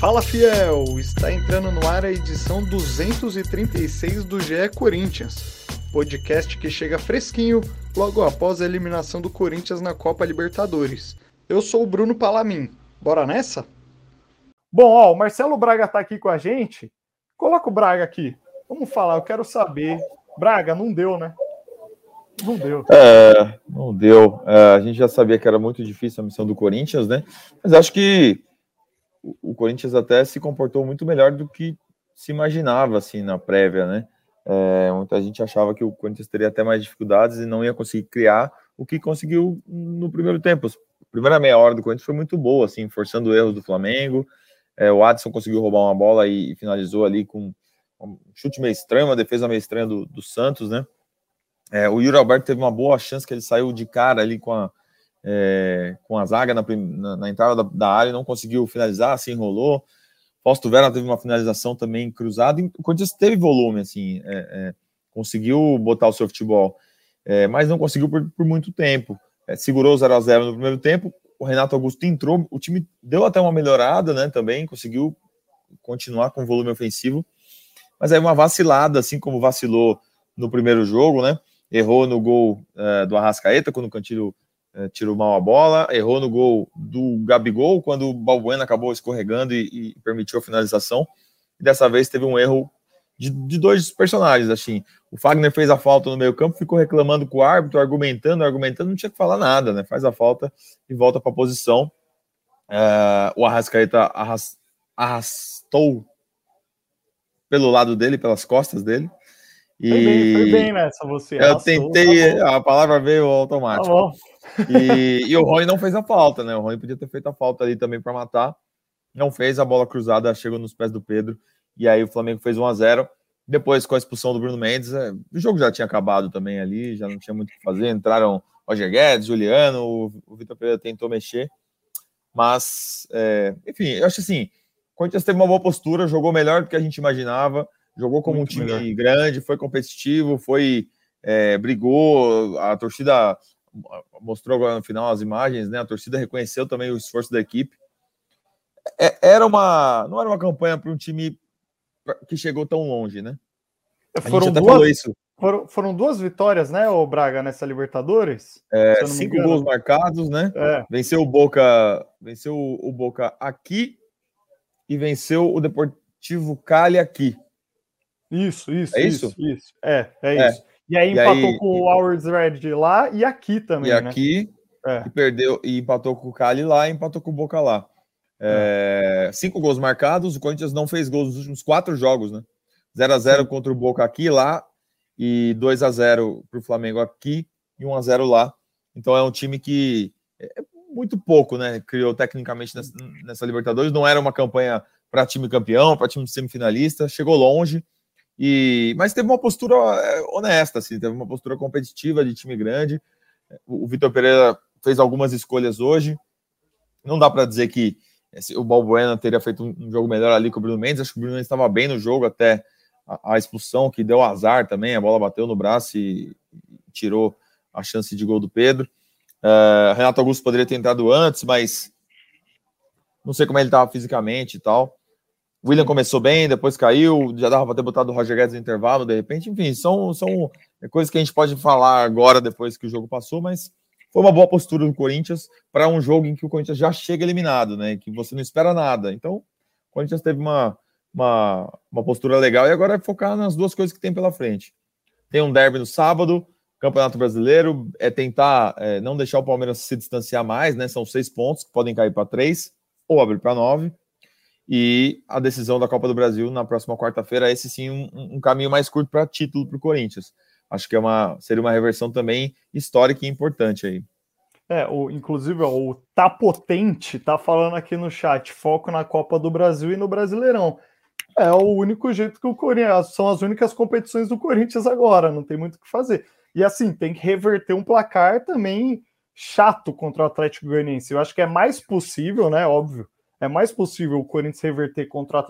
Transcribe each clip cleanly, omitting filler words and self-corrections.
Fala, fiel! Está entrando no ar a edição 236 do GE Corinthians, podcast que chega fresquinho logo após a eliminação do Corinthians na Copa Libertadores. Eu sou o Bruno Palamin. Bora nessa? Bom, o Marcelo Braga tá aqui com a gente. Coloca o Braga aqui. Vamos falar, eu quero saber. Braga, não deu, né? Não deu. Não deu. A gente já sabia que era muito difícil a missão do Corinthians, né? Mas acho que o Corinthians até se comportou muito melhor do que se imaginava, assim, na prévia, né? Muita gente achava que o Corinthians teria até mais dificuldades e não ia conseguir criar o que conseguiu no primeiro tempo. A primeira meia hora do Corinthians foi muito boa, assim, forçando erros do Flamengo. O Adson conseguiu roubar uma bola e finalizou ali com um chute meio estranho, uma defesa meio estranha do Santos, né? O Yuri Alberto teve uma boa chance que ele saiu de cara ali com a zaga na entrada da área e não conseguiu finalizar, se enrolou. Fausto Vera teve uma finalização também cruzada. O Corinthians teve volume, assim, conseguiu botar o seu futebol, mas não conseguiu por muito tempo. Segurou o 0-0 no primeiro tempo. O Renato Augusto entrou, o time deu até uma melhorada, né, também, conseguiu continuar com volume ofensivo, mas aí uma vacilada, assim como vacilou no primeiro jogo, né, errou no gol do Arrascaeta, quando o Cantillo tirou mal a bola, errou no gol do Gabigol, quando o Balbuena acabou escorregando e permitiu a finalização, e dessa vez teve um erro de dois personagens, assim. O Fagner fez a falta no meio campo, ficou reclamando com o árbitro, argumentando, não tinha que falar nada, né? Faz a falta e volta para a posição. O Arrascaeta arrastou pelo lado dele, pelas costas dele. Foi bem nessa, você. Eu tentei, a palavra veio automático. Tá bom. E o Rony não fez a falta, né? O Rony podia ter feito a falta ali também para matar. Não fez, a bola cruzada chegou nos pés do Pedro. E aí o Flamengo fez 1-0. Depois, com a expulsão do Bruno Mendes, o jogo já tinha acabado também ali, já não tinha muito o que fazer. Entraram Roger Guedes, Juliano, o Vitor Pereira tentou mexer. Mas, enfim, eu acho assim, o Corinthians teve uma boa postura, jogou melhor do que a gente imaginava, jogou como muito um time melhor. Grande, foi competitivo, brigou, a torcida mostrou agora no final as imagens, né? A torcida reconheceu também o esforço da equipe. Não era uma campanha para um time que chegou tão longe, né? Foram duas vitórias, né, o Braga, nessa Libertadores? 5 gols marcados, né? Venceu o Boca aqui e venceu o Deportivo Cali aqui. Isso. Isso. Isso. E aí empatou com o Always Red lá e aqui também, né? E perdeu, e empatou com o Cali lá e empatou com o Boca lá. 5 gols marcados, o Corinthians não fez gols nos últimos 4 jogos, né? 0-0 contra o Boca aqui lá, e 2-0 para o Flamengo aqui, e 1-0 lá. Então é um time que muito pouco, né? Criou tecnicamente nessa Libertadores, não era uma campanha para time campeão, para time semifinalista, chegou longe, mas teve uma postura honesta, assim, teve uma postura competitiva de time grande. O Vitor Pereira fez algumas escolhas hoje, não dá para dizer que o Balbuena teria feito um jogo melhor ali com o Bruno Mendes. Acho que o Bruno Mendes estava bem no jogo até a expulsão, que deu azar também, a bola bateu no braço e tirou a chance de gol do Pedro. Renato Augusto poderia ter entrado antes, mas não sei como ele estava fisicamente e tal. O William começou bem, depois caiu, já dava para ter botado o Roger Guedes no intervalo, de repente. Enfim, são coisas que a gente pode falar agora, depois que o jogo passou, mas foi uma boa postura do Corinthians para um jogo em que o Corinthians já chega eliminado, né? Que você não espera nada. Então, o Corinthians teve uma postura legal e agora é focar nas duas coisas que tem pela frente. Tem um derby no sábado, Campeonato Brasileiro, tentar não deixar o Palmeiras se distanciar mais, né? São 6 pontos que podem cair para 3 ou abrir para 9. E a decisão da Copa do Brasil na próxima quarta-feira, esse sim um caminho mais curto para título para o Corinthians. Acho que seria uma reversão também histórica e importante aí. Inclusive, o Tá Potente tá falando aqui no chat, foco na Copa do Brasil e no Brasileirão. É o único jeito que o Corinthians... São as únicas competições do Corinthians agora, não tem muito o que fazer. E assim, tem que reverter um placar também chato contra o Atlético Goianiense. Eu acho que é mais possível, né, óbvio, é mais possível o Corinthians reverter contra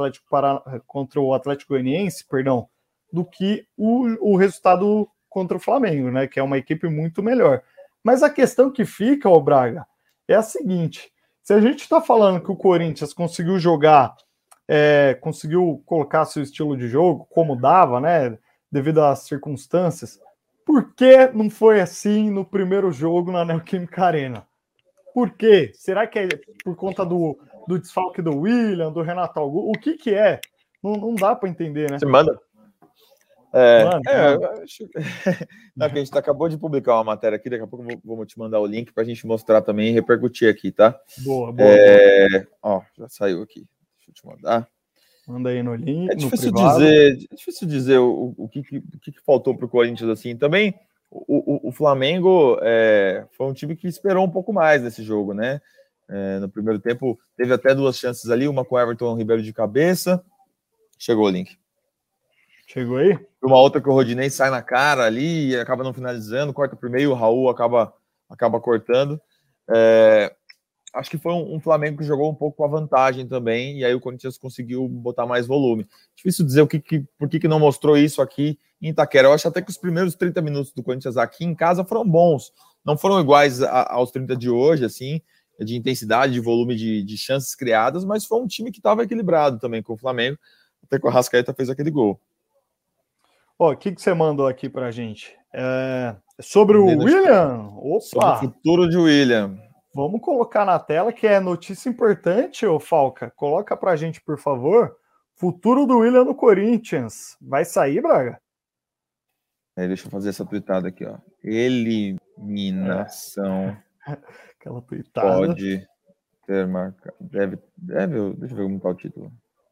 o Atlético Goianiense, do que o resultado contra o Flamengo, né? Que é uma equipe muito melhor. Mas a questão que fica, Braga, é a seguinte: se a gente está falando que o Corinthians conseguiu jogar conseguiu colocar seu estilo de jogo como dava, né? Devido às circunstâncias. Por que não foi assim no primeiro jogo na Neoquímica Arena? Por quê? Será que é por conta do desfalque do William, do Renato Augusto? O que é? Não dá para entender, né? Você manda? Manda. Não, que a gente acabou de publicar uma matéria aqui, daqui a pouco eu vou te mandar o link para a gente mostrar também e repercutir aqui, tá? Boa. Ó, já saiu aqui. Deixa eu te mandar. Manda aí no link. É difícil dizer o que faltou para o Corinthians assim. Também o Flamengo foi um time que esperou um pouco mais nesse jogo, né? No primeiro tempo teve até 2 chances ali, uma com o Everton Ribeiro de cabeça. Chegou o link. Chegou aí? Uma outra que o Rodinei sai na cara ali e acaba não finalizando, corta pro meio, o Raul acaba cortando. Acho que foi um Flamengo que jogou um pouco com a vantagem também, e aí o Corinthians conseguiu botar mais volume. Difícil dizer por que não mostrou isso aqui em Itaquera. Eu acho até que os primeiros 30 minutos do Corinthians aqui em casa foram bons. Não foram iguais aos 30 de hoje, assim, de intensidade, de volume de chances criadas, mas foi um time que estava equilibrado também com o Flamengo, até que o Arrascaeta fez aquele gol. O que você mandou aqui pra gente? Sobre o William? Opa! Sobre o futuro de William. Vamos colocar na tela, que é notícia importante, ô Falca. Coloca pra gente, por favor. Futuro do William no Corinthians. Vai sair, Braga? Deixa eu fazer essa tweetada aqui, ó. Eliminação. Aquela tweetada. Pode ter marcado. Deve. Deixa eu ver como tá o título.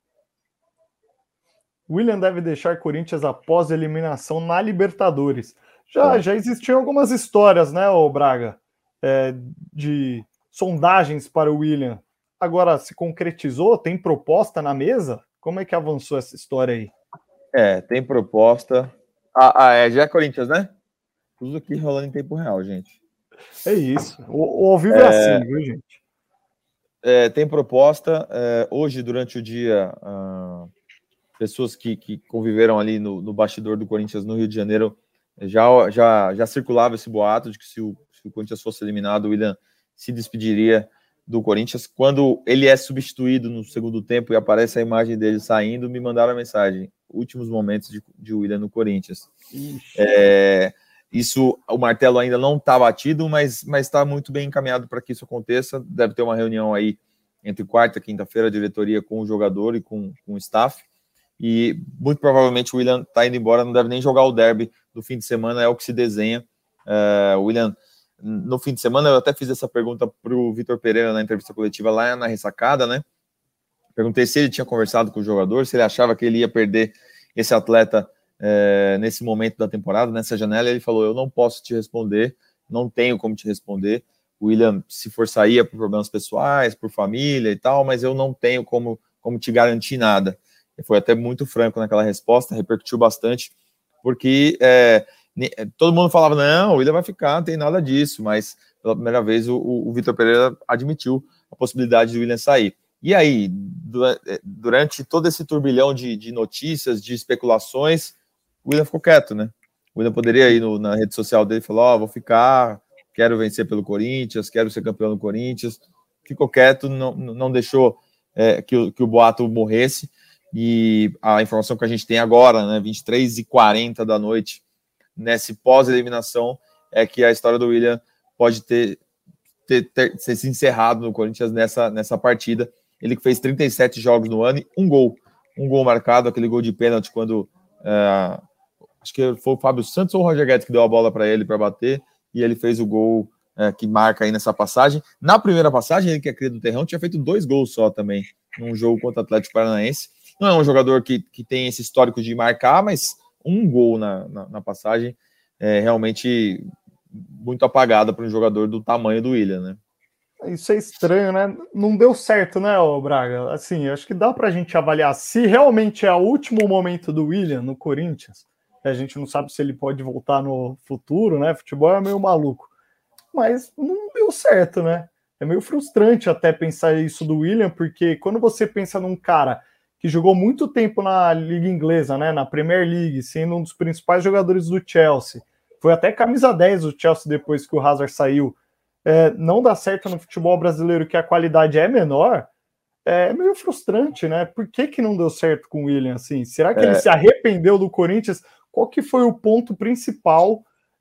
William deve deixar Corinthians após a eliminação na Libertadores. Já existiam algumas histórias, né, ô Braga? De sondagens para o William. Agora, se concretizou? Tem proposta na mesa? Como é que avançou essa história aí? Tem proposta. Já é Corinthians, né? Tudo aqui rolando em tempo real, gente. É isso. O ao vivo é assim, viu, gente? Tem proposta. Hoje, durante o dia, pessoas que conviveram ali no bastidor do Corinthians no Rio de Janeiro já circulava esse boato de que se o Corinthians fosse eliminado, o William se despediria do Corinthians. Quando ele é substituído no segundo tempo e aparece a imagem dele saindo, me mandaram a mensagem: últimos momentos de William no Corinthians. Isso, o martelo ainda não está batido, mas está muito bem encaminhado para que isso aconteça. Deve ter uma reunião aí entre quarta e quinta-feira, a diretoria com o jogador e com o staff. E muito provavelmente o William está indo embora, não deve nem jogar o derby do fim de semana, é o que se desenha. O William, no fim de semana, eu até fiz essa pergunta para o Vitor Pereira na entrevista coletiva lá na ressacada, né? Perguntei se ele tinha conversado com o jogador, se ele achava que ele ia perder esse atleta nesse momento da temporada, nessa janela. Ele falou: eu não posso te responder, não tenho como te responder. O William, se for sair, é por problemas pessoais, por família e tal, mas eu não tenho como te garantir nada. Ele foi até muito franco naquela resposta, repercutiu bastante, porque todo mundo falava: não, o William vai ficar, não tem nada disso, mas pela primeira vez o Vitor Pereira admitiu a possibilidade de o William sair. E aí, durante todo esse turbilhão de notícias, de especulações, o William ficou quieto, né? O William poderia ir na rede social dele e falar: vou ficar, quero vencer pelo Corinthians, quero ser campeão do Corinthians. Ficou quieto, não deixou que o boato morresse. E a informação que a gente tem agora, né, 23h40 da noite, nesse pós-eliminação, é que a história do William pode ter se encerrado no Corinthians nessa partida. Ele que fez 37 jogos no ano e um gol marcado, aquele gol de pênalti quando acho que foi o Fábio Santos ou o Roger Guedes que deu a bola para ele para bater, e ele fez o gol que marca aí nessa passagem. Na primeira passagem, ele que é cria do Terrão, tinha feito 2 gols só também, num jogo contra o Atlético Paranaense. Não é um jogador que tem esse histórico de marcar, mas um gol na passagem é realmente muito apagada para um jogador do tamanho do William, né? Isso é estranho, né? Não deu certo, né, Braga? Assim, acho que dá pra gente avaliar se realmente é o último momento do William no Corinthians. A gente não sabe se ele pode voltar no futuro, né? Futebol é meio maluco. Mas não deu certo, né? É meio frustrante até pensar isso do William, porque quando você pensa num cara que jogou muito tempo na Liga Inglesa, né, na Premier League, sendo um dos principais jogadores do Chelsea, foi até camisa 10 do Chelsea depois que o Hazard saiu, não dá certo no futebol brasileiro, que a qualidade é menor, é meio frustrante, né? Por que não deu certo com o William, assim? Será que ele se arrependeu do Corinthians? Qual que foi o ponto principal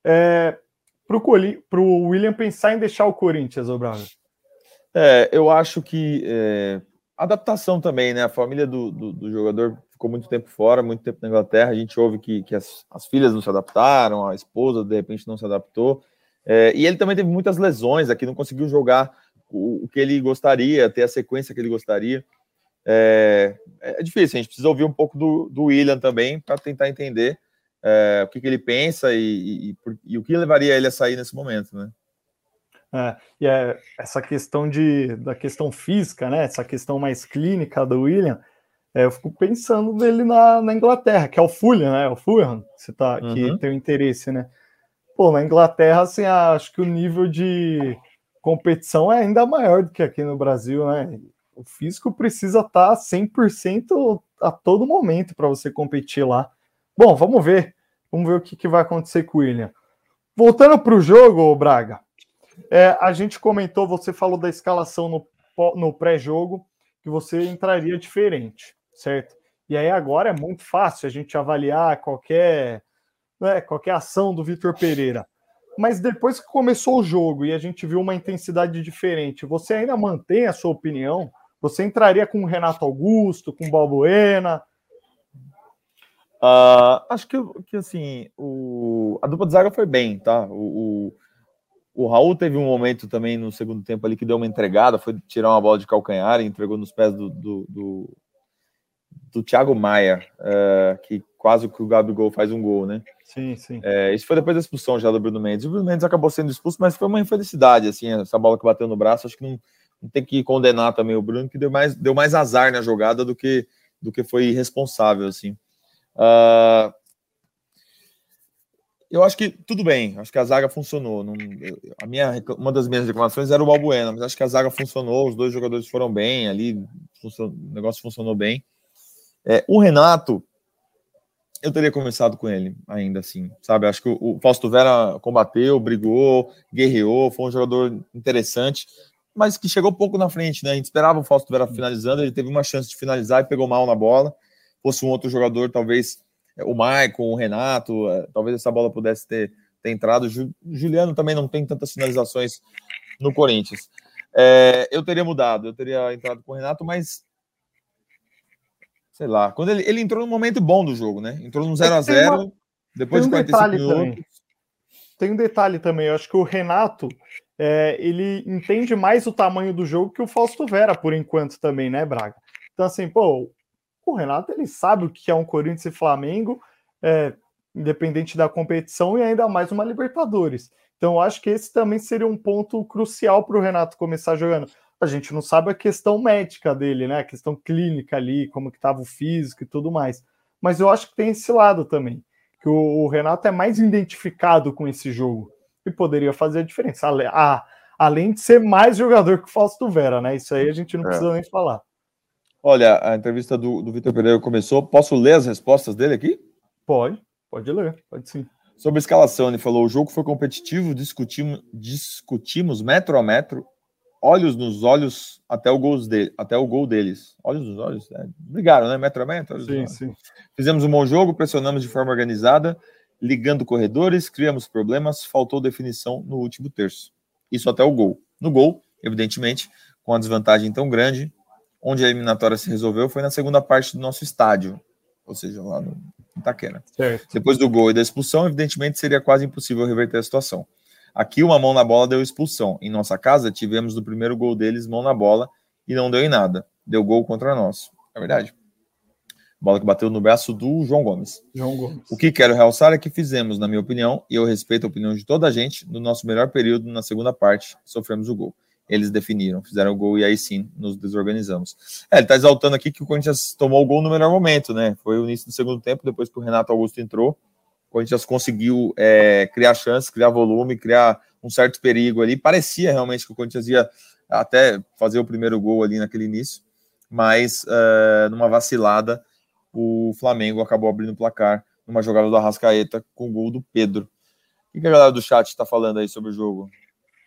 para o William pensar em deixar o Corinthians, ô Braga? Eu acho que adaptação também, né? A família do jogador ficou muito tempo fora, muito tempo na Inglaterra. A gente ouve que as filhas não se adaptaram, a esposa de repente não se adaptou. E ele também teve muitas lesões aqui, não conseguiu jogar o que ele gostaria, ter a sequência que ele gostaria. É difícil, a gente precisa ouvir um pouco do William também para tentar entender o que ele pensa e o que levaria ele a sair nesse momento, né? Essa questão da questão física, né? Essa questão mais clínica do William, eu fico pensando nele na Inglaterra, que é o Fulham, né? O Fulham que tem o interesse, né? Pô, na Inglaterra, assim, acho que o nível de competição é ainda maior do que aqui no Brasil, né? O físico precisa estar 100% a todo momento para você competir lá. Bom, vamos ver o que vai acontecer com o William. Voltando para o jogo, Braga, a gente comentou, você falou da escalação no pré-jogo, que você entraria diferente, certo? E aí agora é muito fácil a gente avaliar qualquer ação do Vitor Pereira. Mas depois que começou o jogo e a gente viu uma intensidade diferente, você ainda mantém a sua opinião? Você entraria com o Renato Augusto, com o Balbuena? Acho que assim, a dupla de zaga foi bem, tá? O Raul teve um momento também no segundo tempo ali que deu uma entregada, foi tirar uma bola de calcanhar e entregou nos pés do Thiago Maia, que quase que o Gabigol faz um gol, né? Sim, sim. Isso foi depois da expulsão já do Bruno Mendes. O Bruno Mendes acabou sendo expulso, mas foi uma infelicidade, assim, essa bola que bateu no braço. Acho que não tem que condenar também o Bruno, que deu mais azar na jogada do que foi irresponsável, assim. Eu acho que tudo bem, acho que a zaga funcionou. Uma das minhas reclamações era o Balbuena, mas acho que a zaga funcionou, os dois jogadores foram bem ali, o negócio funcionou bem. O Renato, eu teria começado com ele ainda assim, sabe? Acho que o Fausto Vera combateu, brigou, guerreou, foi um jogador interessante, mas que chegou pouco na frente, né? A gente esperava o Fausto Vera finalizando, ele teve uma chance de finalizar e pegou mal na bola. Fosse um outro jogador, talvez o Maicon, o Renato, talvez essa bola pudesse ter entrado. O Juliano também não tem tantas finalizações no Corinthians. Eu teria mudado, eu teria entrado com o Renato, mas sei lá, quando ele entrou num momento bom do jogo, né? Entrou no 0-0, depois de 45 minutos. Tem um detalhe também, eu acho que o Renato, ele entende mais o tamanho do jogo que o Fausto Vera, por enquanto também, né, Braga? Então, assim, pô, o Renato, ele sabe o que é um Corinthians e Flamengo, independente da competição, e ainda mais uma Libertadores. Então, eu acho que esse também seria um ponto crucial para o Renato começar jogando. A gente não sabe a questão médica dele, né? A questão clínica ali, como que estava o físico e tudo mais. Mas eu acho que tem esse lado também, que o Renato é mais identificado com esse jogo e poderia fazer a diferença. Além de ser mais jogador que o Fausto Vera, né? Isso aí a gente não precisa nem falar. Olha, a entrevista do Vitor Pereira começou. Posso ler as respostas dele aqui? Pode ler, pode sim. Sobre a escalação, ele falou: o jogo foi competitivo, discutimos metro a metro, olhos nos olhos até o gol deles. Olhos nos olhos? Brigaram, né? Metro a metro? Sim. Fizemos um bom jogo, pressionamos de forma organizada, ligando corredores, criamos problemas, faltou definição no último terço. Isso até o gol. No gol, evidentemente, com a desvantagem tão grande, onde a eliminatória se resolveu foi na segunda parte do nosso estádio, ou seja, lá no Itaquera. Certo. Depois do gol e da expulsão, evidentemente seria quase impossível reverter a situação. Aqui uma mão na bola deu expulsão. Em nossa casa tivemos no primeiro gol deles mão na bola e não deu em nada. Deu gol contra nós. É verdade. Bola que bateu no braço do João Gomes. O que quero realçar é que fizemos, na minha opinião, e eu respeito a opinião de toda a gente, no nosso melhor período, na segunda parte, sofremos o gol. Eles definiram, fizeram o gol e aí sim nos desorganizamos. Ele está exaltando aqui que o Corinthians tomou o gol no melhor momento, né? Foi o início do segundo tempo, depois que o Renato Augusto entrou, o Corinthians conseguiu criar chance, criar volume, criar um certo perigo ali. Parecia realmente que o Corinthians ia até fazer o primeiro gol ali naquele início, mas numa vacilada, o Flamengo acabou abrindo o placar numa jogada do Arrascaeta com o gol do Pedro. O que a galera do chat está falando aí sobre o jogo?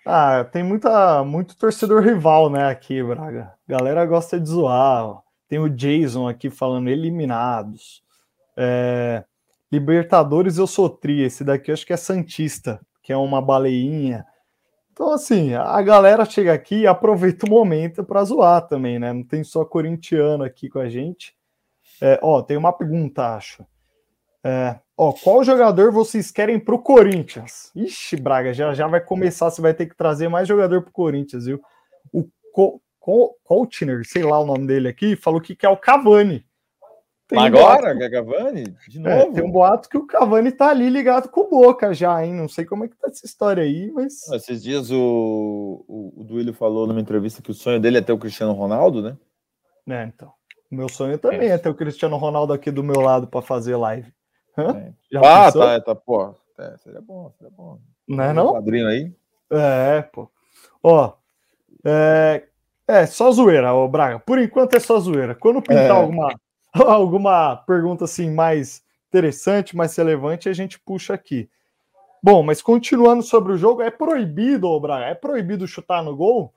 Tem muito torcedor rival, né, aqui, Braga. A galera gosta de zoar. Ó. Tem o Jason aqui falando eliminados. Libertadores eu sou tri. Esse daqui eu acho que é Santista, que é uma baleinha. Então, assim, a galera chega aqui e aproveita o momento para zoar também, né? Não tem só corintiano aqui com a gente. Tem uma pergunta, acho. Qual jogador vocês querem pro Corinthians? Ixi, Braga, já vai começar, você vai ter que trazer mais jogador pro Corinthians, viu? O Koutner, sei lá o nome dele aqui, falou que quer o Cavani. Agora, quer Cavani? De novo? Tem um boato que o Cavani tá ali ligado com o Boca já, hein? Não sei como é que tá essa história aí, mas... Esses dias o Duílio falou numa entrevista que o sonho dele é ter o Cristiano Ronaldo, né? Então. O meu sonho também é ter o Cristiano Ronaldo aqui do meu lado para fazer live. Tá, pô. Seria bom. Não é não? Padrinho aí. Pô. Só zoeira, Braga. Por enquanto é só zoeira. Quando pintar alguma pergunta assim mais interessante, mais relevante, a gente puxa aqui. Bom, mas continuando sobre o jogo, é proibido, Braga? É proibido chutar no gol?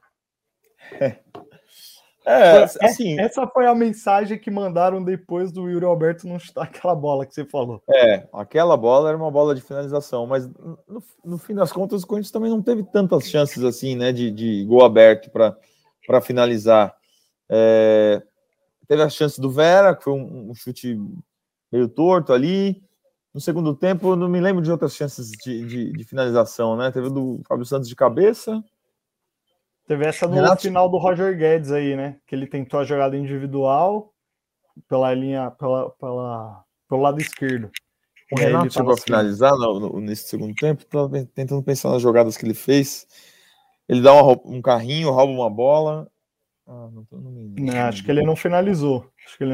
Assim... Essa foi a mensagem que mandaram depois do Yuri Alberto não chutar aquela bola que você falou. Aquela bola era uma bola de finalização, mas no fim das contas o Corinthians também não teve tantas chances assim, né, de gol aberto para finalizar. Teve a chance do Vera, que foi um chute meio torto ali. No segundo tempo, eu não me lembro de outras chances de finalização, né? Teve o do Fábio Santos de cabeça. Teve essa no final do Roger Guedes aí, né? Que ele tentou a jogada individual pela linha, pelo lado esquerdo. O Renato chegou a finalizar nesse segundo tempo, tentando pensar nas jogadas que ele fez. Ele dá um carrinho, rouba uma bola. Acho que ele não finalizou.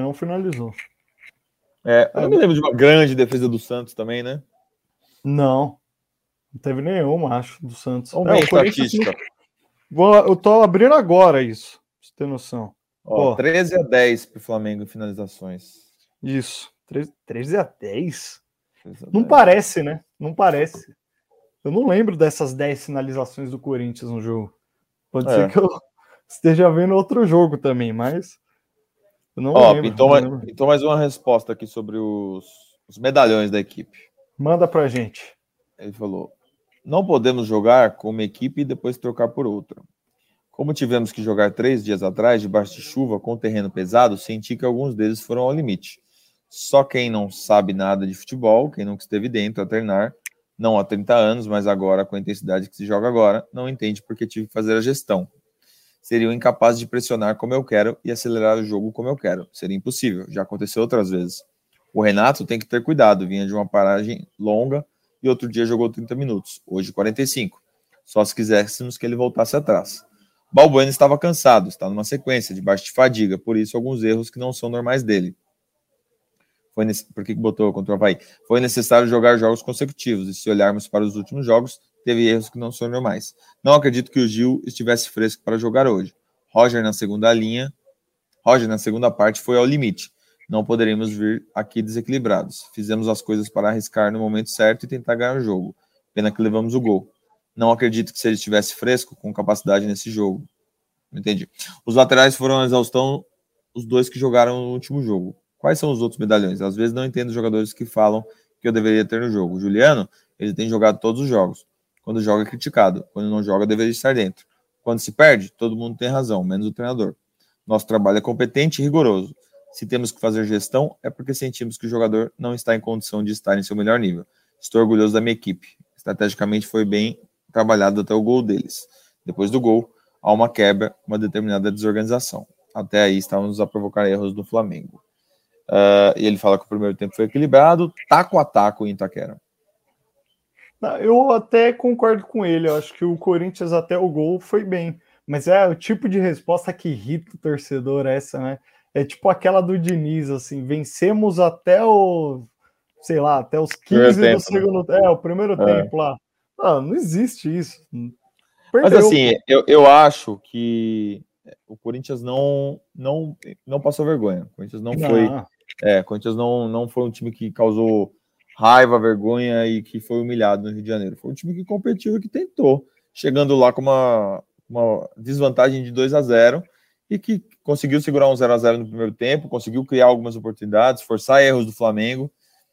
Eu não me lembro de uma grande defesa do Santos também, né? Não teve nenhuma, acho, do Santos. Vamos ver a estatística. Eu tô abrindo agora isso, pra você ter noção. 13-10 pro Flamengo em finalizações. Isso, 13-10? Não parece, né? Não parece. Eu não lembro dessas 10 finalizações do Corinthians no jogo. Pode ser que eu esteja vendo outro jogo também, mas eu não lembro. Então mais uma resposta aqui sobre os medalhões da equipe. Manda pra gente. Ele falou: não podemos jogar com uma equipe e depois trocar por outra. Como tivemos que jogar 3 dias atrás, debaixo de chuva, com terreno pesado, senti que alguns deles foram ao limite. Só quem não sabe nada de futebol, quem nunca esteve dentro a treinar, não há 30 anos, mas agora, com a intensidade que se joga agora, não entende porque tive que fazer a gestão. Seriam incapazes de pressionar como eu quero e acelerar o jogo como eu quero. Seria impossível, já aconteceu outras vezes. O Renato tem que ter cuidado, vinha de uma paragem longa e outro dia jogou 30 minutos, hoje 45. Só se quiséssemos que ele voltasse atrás. Balbuena estava cansado, está numa sequência, debaixo de fadiga, por isso alguns erros que não são normais dele. Por que botou contra o Avaí? Foi necessário jogar jogos consecutivos, e se olharmos para os últimos jogos, teve erros que não são normais. Não acredito que o Gil estivesse fresco para jogar hoje. Roger na segunda parte foi ao limite. Não poderíamos vir aqui desequilibrados. Fizemos as coisas para arriscar no momento certo e tentar ganhar o jogo. Pena que levamos o gol. Não acredito que se ele estivesse fresco, com capacidade nesse jogo. Entendi. Os laterais foram a exaustão, os 2 que jogaram no último jogo. Quais são os outros medalhões? Às vezes não entendo os jogadores que falam que eu deveria ter no jogo. O Juliano, ele tem jogado todos os jogos. Quando joga, é criticado. Quando não joga, deveria estar dentro. Quando se perde, todo mundo tem razão, menos o treinador. Nosso trabalho é competente e rigoroso. Se temos que fazer gestão, é porque sentimos que o jogador não está em condição de estar em seu melhor nível. Estou orgulhoso da minha equipe. Estrategicamente foi bem trabalhado até o gol deles. Depois do gol, há uma quebra, uma determinada desorganização. Até aí estávamos a provocar erros do Flamengo. E ele fala que o primeiro tempo foi equilibrado, taco a taco em Itaquera. Eu até concordo com ele, eu acho que o Corinthians até o gol foi bem, mas é o tipo de resposta que irrita o torcedor essa, né? É tipo aquela do Diniz, assim, vencemos até até os 15 do segundo tempo, o primeiro tempo lá. Não existe isso. Perdeu. Mas assim, eu acho que o Corinthians não passou vergonha. O Corinthians não foi... o Corinthians não foi um time que causou raiva, vergonha e que foi humilhado no Rio de Janeiro. Foi um time que competiu e que tentou. chegando lá com uma desvantagem de 2-0 e que conseguiu segurar um 0-0 no primeiro tempo, conseguiu criar algumas oportunidades, forçar erros do Flamengo,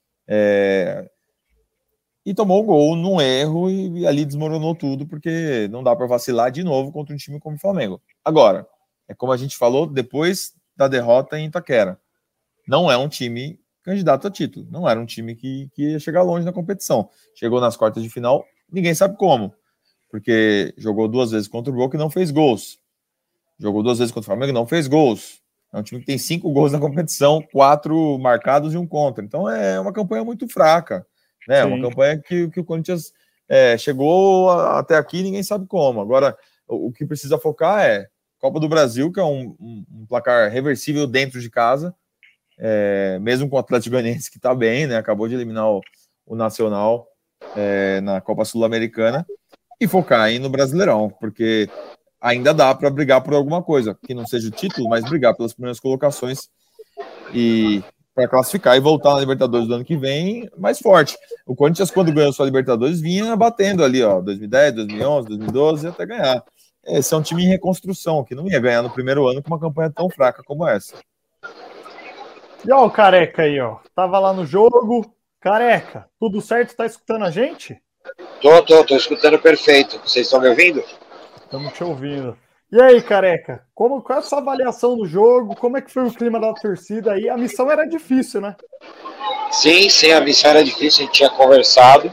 e tomou um gol num erro e ali desmoronou tudo, porque não dá para vacilar de novo contra um time como o Flamengo. Agora, é como a gente falou depois da derrota em Itaquera, não é um time candidato a título, não era um time que ia chegar longe na competição. Chegou nas quartas de final, ninguém sabe como, porque jogou 2 vezes contra o Boca e não fez gols. Jogou 2 vezes contra o Flamengo e não fez gols. É um time que tem 5 gols na competição, 4 marcados e 1 contra. Então é uma campanha muito fraca, né? Sim. Uma campanha que o Corinthians chegou até aqui, ninguém sabe como. Agora, o que precisa focar é Copa do Brasil, que é um placar reversível dentro de casa, mesmo com o Atlético Goianiense, que está bem, né? Acabou de eliminar o Nacional na Copa Sul-Americana, e focar aí no Brasileirão, porque ainda dá para brigar por alguma coisa, que não seja o título, mas brigar pelas primeiras colocações e para classificar e voltar na Libertadores do ano que vem mais forte. O Corinthians, quando ganhou sua Libertadores, vinha batendo ali, 2010, 2011, 2012, até ganhar. Esse é um time em reconstrução, que não ia ganhar no primeiro ano com uma campanha tão fraca como essa. E ó o Careca aí, tava lá no jogo. Careca, tudo certo? Tá escutando a gente? Tô escutando perfeito. Vocês estão me ouvindo? Estamos te ouvindo. E aí, Careca, qual é a sua avaliação do jogo? Como é que foi o clima da torcida aí? A missão era difícil, né? Sim, a missão era difícil, a gente tinha conversado.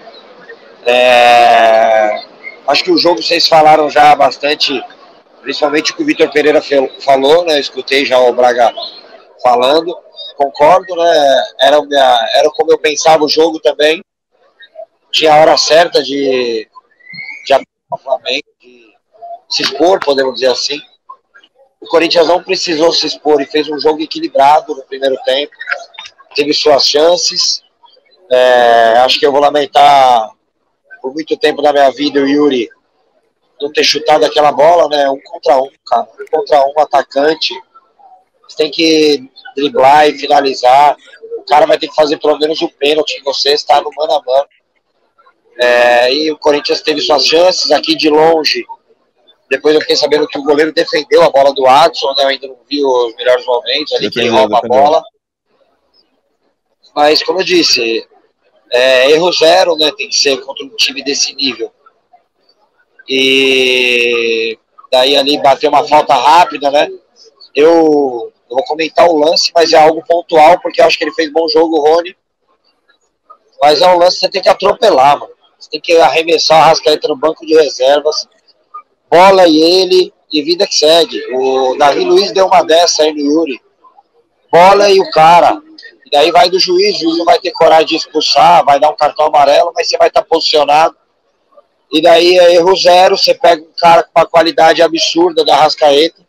Acho que o jogo vocês falaram já bastante, principalmente o que o Vitor Pereira falou, né? Eu escutei já o Braga falando, concordo, né? Era como eu pensava o jogo também. Tinha a hora certa de acabar o Flamengo, de se expor, podemos dizer assim. O Corinthians não precisou se expor e fez um jogo equilibrado no primeiro tempo. Teve suas chances. Acho que eu vou lamentar por muito tempo da minha vida o Yuri não ter chutado aquela bola, né? 1 contra 1, cara. 1 contra 1, atacante. Você tem que driblar e finalizar. O cara vai ter que fazer pelo menos o pênalti em você, está no mano a mano. E o Corinthians teve suas chances aqui de longe. Depois eu fiquei sabendo que o goleiro defendeu a bola do Adson, né? Eu ainda não vi os melhores momentos ali, que ele rouba a bola. Mas, como eu disse, erro zero, né? Tem que ser contra um time desse nível. E daí ali bateu uma falta rápida, né? Eu vou comentar o lance, mas é algo pontual, porque eu acho que ele fez bom jogo, o Rony. Mas é um lance que você tem que atropelar, mano. Você tem que arremessar a Arrascaeta no banco de reservas. Bola e ele, e vida que segue. O Davi Luiz deu uma dessa aí no Yuri. Bola e o cara. E daí vai do juiz, o juiz não vai ter coragem de expulsar, vai dar um cartão amarelo, mas você vai estar posicionado. E daí é erro zero, você pega um cara com uma qualidade absurda da Arrascaeta.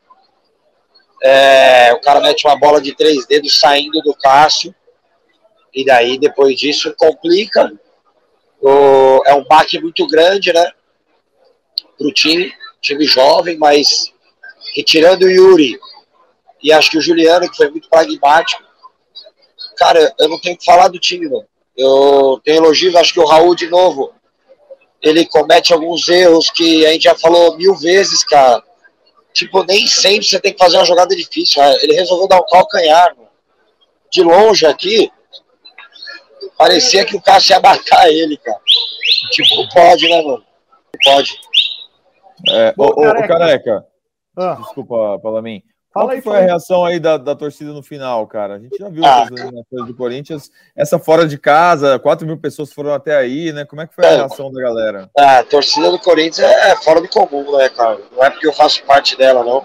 O cara mete uma bola de 3 dedos saindo do Cássio. E daí, depois disso, complica. É um baque muito grande, né? Pro time jovem, mas que tirando o Yuri e acho que o Juliano, que foi muito pragmático, cara, eu não tenho que falar do time, mano. Eu tenho elogios, acho que o Raul, de novo, ele comete alguns erros que a gente já falou 1000 vezes, cara. Tipo, nem sempre você tem que fazer uma jogada difícil. Ele resolveu dar um calcanhar, mano. De longe aqui, parecia que o Cássio ia matar ele, cara. Tipo, pode, né, mano? Pode. Careca. Desculpa, Palamin. Qual foi a reação aí da torcida no final, cara? A gente já viu as eliminações do Corinthians. Essa fora de casa, 4.000 pessoas foram até aí, né? Como é que foi a reação da galera? A torcida do Corinthians é fora do comum, né, cara? Não é porque eu faço parte dela, não.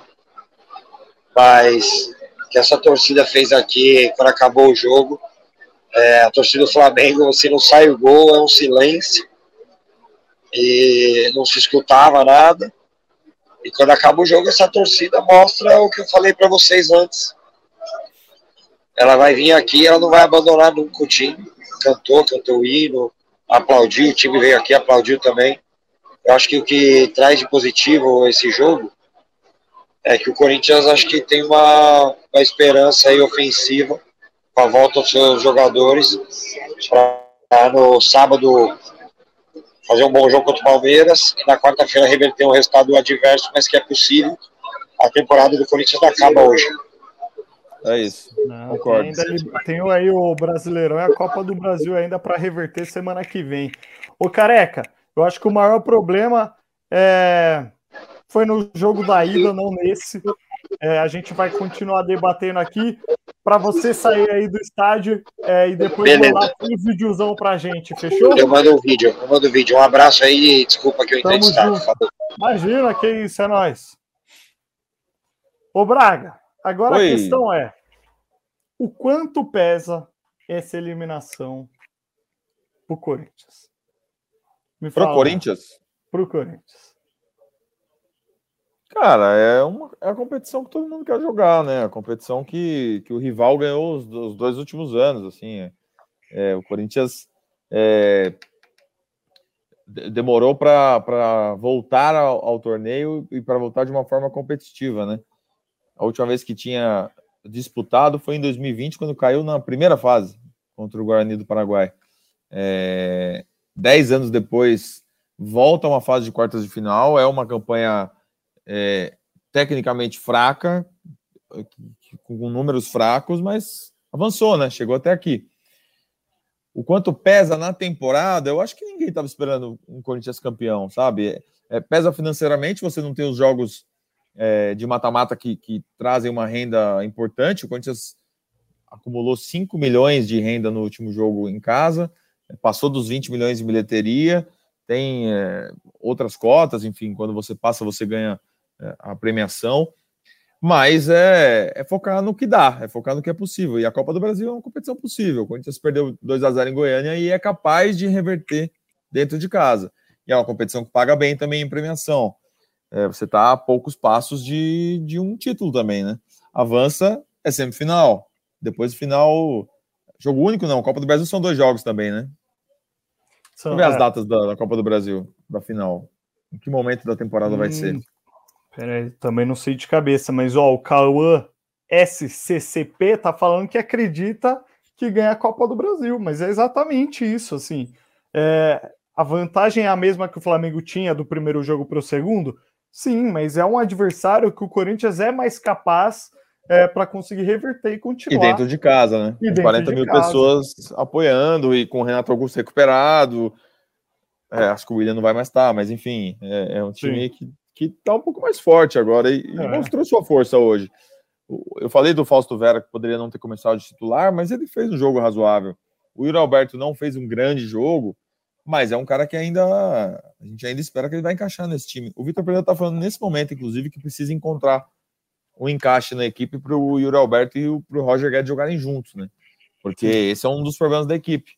Mas o que essa torcida fez aqui, quando acabou o jogo, a torcida do Flamengo, se não sai o gol, é um silêncio. E não se escutava nada. E quando acaba o jogo, essa torcida mostra o que eu falei para vocês antes. Ela vai vir aqui, ela não vai abandonar nunca o time. Cantou o hino, aplaudiu, o time veio aqui, aplaudiu também. Eu acho que o que traz de positivo esse jogo é que o Corinthians acho que tem uma esperança aí ofensiva com a volta dos seus jogadores para no sábado fazer um bom jogo contra o Palmeiras e na quarta-feira reverter um resultado adverso, mas que é possível. A temporada do Corinthians não acaba hoje. É isso. Não, concordo. Tem aí o Brasileirão e a Copa do Brasil ainda para reverter semana que vem. Ô, Careca, eu acho que o maior problema foi no jogo da ida, não nesse. A gente vai continuar debatendo aqui para você sair aí do estádio e depois mandar um videozão pra gente, fechou? Eu mando o vídeo. Um abraço aí, desculpa que eu entrei de estado. Imagina, que isso, é nóis. Ô, Braga, agora a questão é, o quanto pesa essa eliminação pro Corinthians? Pro Corinthians? Pro Corinthians. Cara, é a competição que todo mundo quer jogar, né? A competição que o rival ganhou os 2 últimos anos, assim. O Corinthians demorou para voltar ao torneio e para voltar de uma forma competitiva, né? A última vez que tinha disputado foi em 2020, quando caiu na primeira fase contra o Guarani do Paraguai. 10 anos depois, volta a uma fase de quartas de final. É uma campanha tecnicamente fraca, com números fracos, mas avançou, né? Chegou até aqui. O quanto pesa na temporada, eu acho que ninguém estava esperando um Corinthians campeão, sabe? Pesa financeiramente, você não tem os jogos de mata-mata que trazem uma renda importante. O Corinthians acumulou 5 milhões de renda no último jogo em casa, passou dos 20 milhões de bilheteria, tem outras cotas, enfim, quando você passa, você ganha a premiação, mas é focar no que dá, é focar no que é possível, e a Copa do Brasil é uma competição possível. O Corinthians perdeu 2-0 em Goiânia e é capaz de reverter dentro de casa, e é uma competição que paga bem também em premiação. Você está a poucos passos de um título também, né? Avança, é semifinal, depois final, jogo único não, Copa do Brasil são 2 jogos também, né? Deixa eu ver as datas da Copa do Brasil, da final. Em que momento da temporada vai ser? Peraí, também não sei de cabeça, mas o Cauã SCCP tá falando que acredita que ganha a Copa do Brasil, mas é exatamente isso, assim. A vantagem é a mesma que o Flamengo tinha do primeiro jogo para o segundo? Sim, mas é um adversário que o Corinthians é mais capaz para conseguir reverter e continuar. E dentro de casa, né? Com 40 mil pessoas apoiando e com o Renato Augusto recuperado. Acho que o William não vai mais estar, mas enfim, é um time que tá um pouco mais forte agora e mostrou sua força hoje. Eu falei do Fausto Vera, que poderia não ter começado de titular, mas ele fez um jogo razoável. O Yuri Alberto não fez um grande jogo, mas é um cara que a gente ainda espera que ele vai encaixar nesse time. O Vitor Pereira tá falando nesse momento, inclusive, que precisa encontrar um encaixe na equipe para o Yuri Alberto e para o Roger Guedes jogarem juntos, né? Porque esse é um dos problemas da equipe.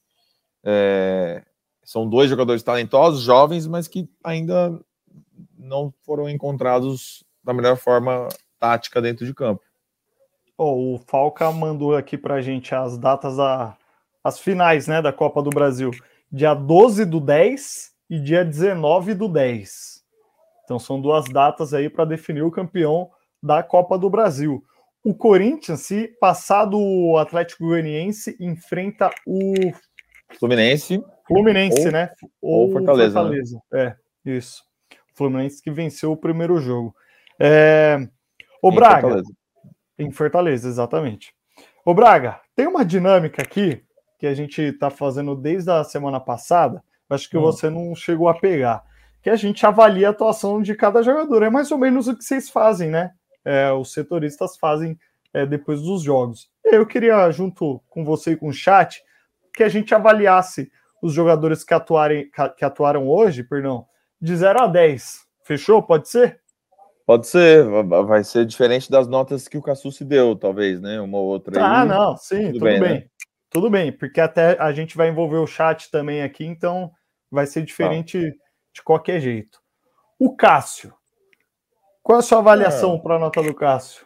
São 2 jogadores talentosos, jovens, mas que ainda não foram encontrados da melhor forma tática dentro de campo. O Falca mandou aqui pra gente as datas as finais, né, da Copa do Brasil. Dia 12/10 e dia 19/10. Então são 2 datas aí para definir o campeão da Copa do Brasil. O Corinthians, se passar do Atlético Goianiense, enfrenta o Fluminense, né? Ou Fortaleza. Né? Isso. O Fluminense que venceu o primeiro jogo. O Braga. Fortaleza. Em Fortaleza, exatamente. O Braga, tem uma dinâmica aqui que a gente está fazendo desde a semana passada, acho que você não chegou a pegar, que a gente avalia a atuação de cada jogador. É mais ou menos o que vocês fazem, né? Os setoristas fazem depois dos jogos. Eu queria, junto com você e com o chat, que a gente avaliasse os jogadores que atuaram hoje, de 0 a 10. Fechou? Pode ser? Pode ser. Vai ser diferente das notas que o Cassu se deu, talvez, né? Uma ou outra aí. Não, sim, tudo bem. Né? Tudo bem, porque até a gente vai envolver o chat também aqui, então vai ser diferente de qualquer jeito. O Cássio. Qual é a sua avaliação para a nota do Cássio?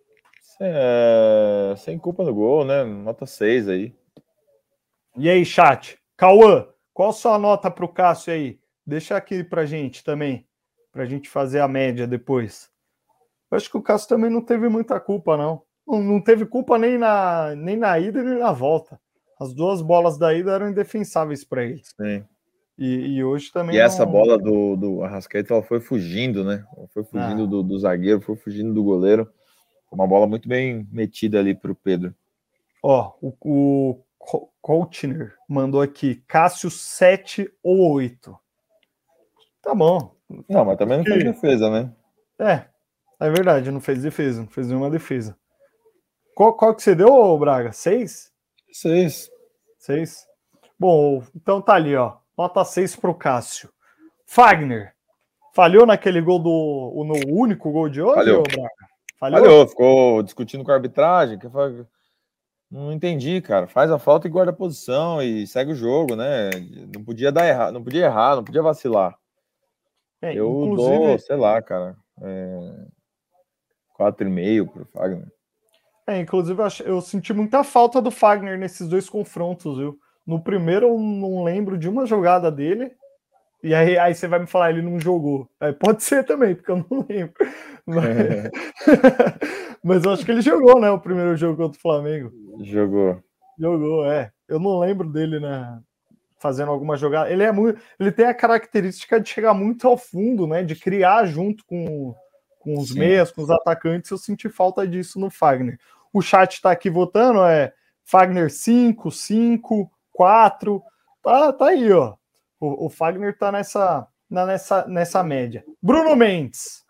Sem culpa no gol, né? Nota 6 aí. E aí, chat? Cauã, qual a sua nota para o Cássio aí? Deixa aqui pra gente também, pra gente fazer a média depois. Eu acho que o Cássio também não teve muita culpa, não. Não teve culpa nem na ida nem na volta. As 2 bolas da ida eram indefensáveis para ele. Sim. E hoje também. E essa bola do Arrascaeta, ela foi fugindo, né? Ela foi fugindo do zagueiro, foi fugindo do goleiro. Uma bola muito bem metida ali para o Pedro. Ó, o Coachner mandou aqui, Cássio 7 ou 8. Tá bom. Não, mas também não fez defesa, né? É verdade, não fez defesa, não fez nenhuma defesa. Qual que você deu, Braga? 6? 6. Bom, então tá ali, ó. Nota 6 pro Cássio. Fagner, falhou naquele gol no único gol de hoje, Falhou. Braga? Falhou, ficou discutindo com a arbitragem. Não entendi, cara. Faz a falta e guarda a posição e segue o jogo, né? Não podia dar errado, não podia errar, não podia vacilar. Eu dou, sei lá, cara, 4,5 pro Fagner. Inclusive eu senti muita falta do Fagner nesses dois confrontos, viu? No primeiro eu não lembro de uma jogada dele, e aí você vai me falar, ele não jogou. Pode ser também, porque eu não lembro. Mas eu acho que ele jogou, né, o primeiro jogo contra o Flamengo. Jogou, Eu não lembro dele, né, fazendo alguma jogada. Ele tem a característica de chegar muito ao fundo, né, de criar junto com os meias, com os atacantes. Eu senti falta disso no Fagner. O chat está aqui votando, Fagner 5, 4, tá aí, ó. O Fagner tá nessa média. Bruno Mendes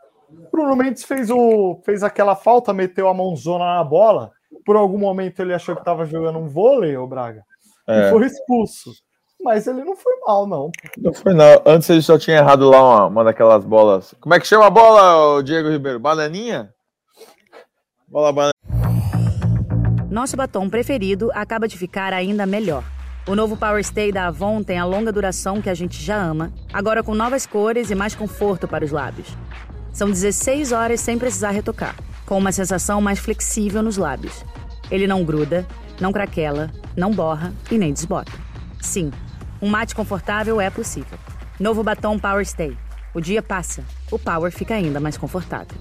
fez aquela falta, meteu a mãozona na bola. Por algum momento ele achou que estava jogando um vôlei, o Braga, e foi expulso. Mas ele não foi mal, não. Não foi, não. Antes ele só tinha errado lá uma daquelas bolas. Como é que chama a bola, Diego Ribeiro? Bananinha? Bola banana. Nosso batom preferido acaba de ficar ainda melhor. O novo Power Stay da Avon tem a longa duração que a gente já ama, agora com novas cores e mais conforto para os lábios. São 16 horas sem precisar retocar, com uma sensação mais flexível nos lábios. Ele não gruda, não craquela, não borra e nem desbota. Sim, um mate confortável é possível. Novo batom Power Stay. O dia passa, o Power fica ainda mais confortável.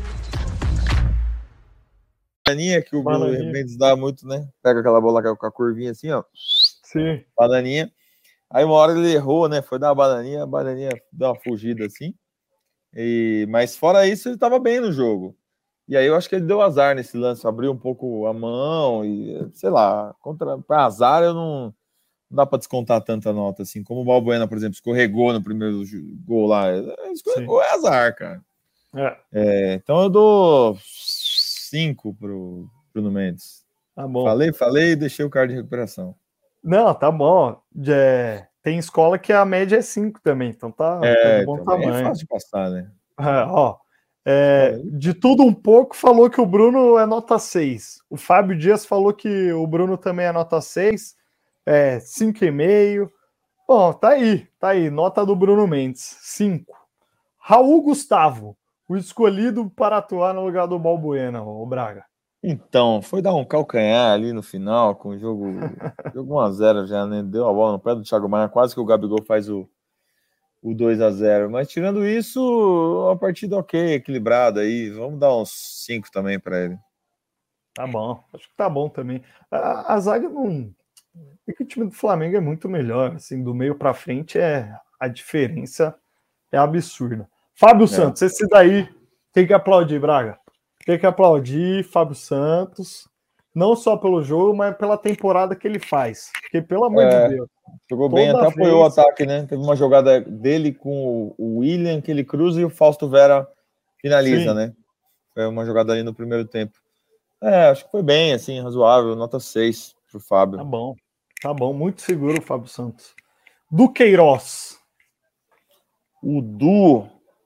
Bananinha que o Bruno Mendes dá muito, né? Pega aquela bola com a curvinha assim, ó. Sim. Bananinha. Aí uma hora ele errou, né? Foi dar a bananinha deu uma fugida assim. Mas fora isso, ele estava bem no jogo. E aí eu acho que ele deu azar nesse lance, abriu um pouco a mão e, sei lá, para azar eu não dá para descontar tanta nota assim. Como o Balbuena, por exemplo, escorregou no primeiro gol lá. Escorregou, é azar, cara. Então eu dou 5 pro Bruno Mendes. Tá bom. Falei e deixei o cara de recuperação. Não, tá bom. Tem escola que a média é 5 também, então tá de bom tamanho. É fácil de passar, né? De tudo um pouco, falou que o Bruno é nota 6. O Fábio Dias falou que o Bruno também é nota 6, 5,5. Bom, tá aí, nota do Bruno Mendes, 5. Raul Gustavo, o escolhido para atuar no lugar do Balbuena, o Braga. Então, foi dar um calcanhar ali no final, com o jogo 1-0 já, né? Deu a bola no pé do Thiago Maia, quase que o Gabigol faz o 2-0. Mas tirando isso, uma partida ok, equilibrada aí. Vamos dar uns 5 também para ele. Tá bom, acho que tá bom também. A zaga não. É que o time do Flamengo é muito melhor, assim, do meio para frente a diferença é absurda. Fábio Santos, esse daí tem que aplaudir, Braga. Tem que aplaudir Fábio Santos, não só pelo jogo, mas pela temporada que ele faz. Porque, pelo amor de Deus. Jogou bem, até apoiou o ataque, né? Teve uma jogada dele com o William, que ele cruza e o Fausto Vera finaliza, né? Foi uma jogada ali no primeiro tempo. Acho que foi bem, assim, razoável. Nota 6 pro Fábio. Tá bom. Muito seguro o Fábio Santos. Duqueiroz. O Du.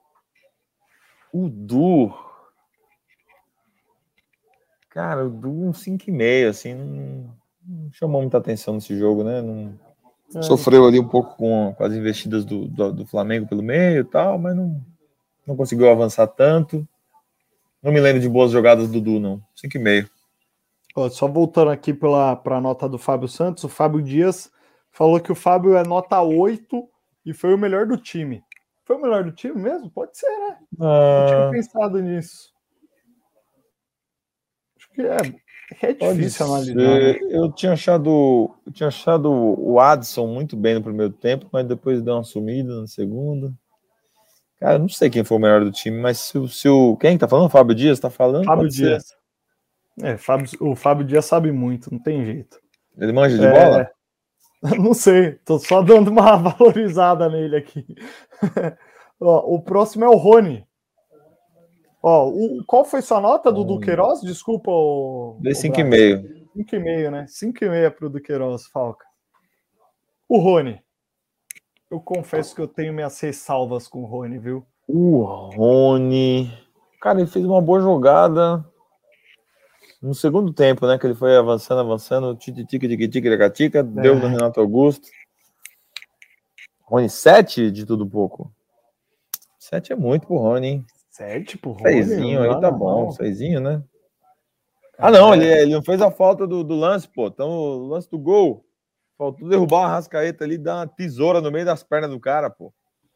Cara, o Du um 5,5, assim, não chamou muita atenção nesse jogo, né? Sofreu ali um pouco com as investidas do Flamengo pelo meio e tal, mas não conseguiu avançar tanto. Não me lembro de boas jogadas do Du, não. 5,5. Só voltando aqui para a nota do Fábio Santos, o Fábio Dias falou que o Fábio é nota 8 e foi o melhor do time. Foi o melhor do time mesmo? Pode ser, né? Não tinha pensado nisso. Acho que É difícil analisar. Né? Eu tinha achado o Adson muito bem no primeiro tempo, mas depois deu uma sumida no segundo. Cara, eu não sei quem foi o melhor do time, mas se o quem tá falando? O Fábio Dias tá falando? Fábio Dias. O Fábio Dias sabe muito, não tem jeito. Ele manja de bola? Não sei, tô só dando uma valorizada nele aqui. Ó, o próximo é o Rony. Ó, qual foi sua nota do Duqueiroz? Desculpa, Dei 5,5. 5,5, né? 5,5 pro Duqueiroz, Falca. O Rony. Eu confesso que eu tenho minhas ressalvas com o Rony, viu? O Rony... Cara, ele fez uma boa jogada no segundo tempo, né? Que ele foi avançando, tica, deu no Renato Augusto. Rony, 7 de tudo pouco. 7 é muito pro Rony, hein? 7 pro Rony? 6zinho aí tá bom, 6zinho, né? Não, ele não fez a falta do lance, pô. Então, o lance do gol. Faltou derrubar uma Arrascaeta ali, dar uma tesoura no meio das pernas do cara, pô.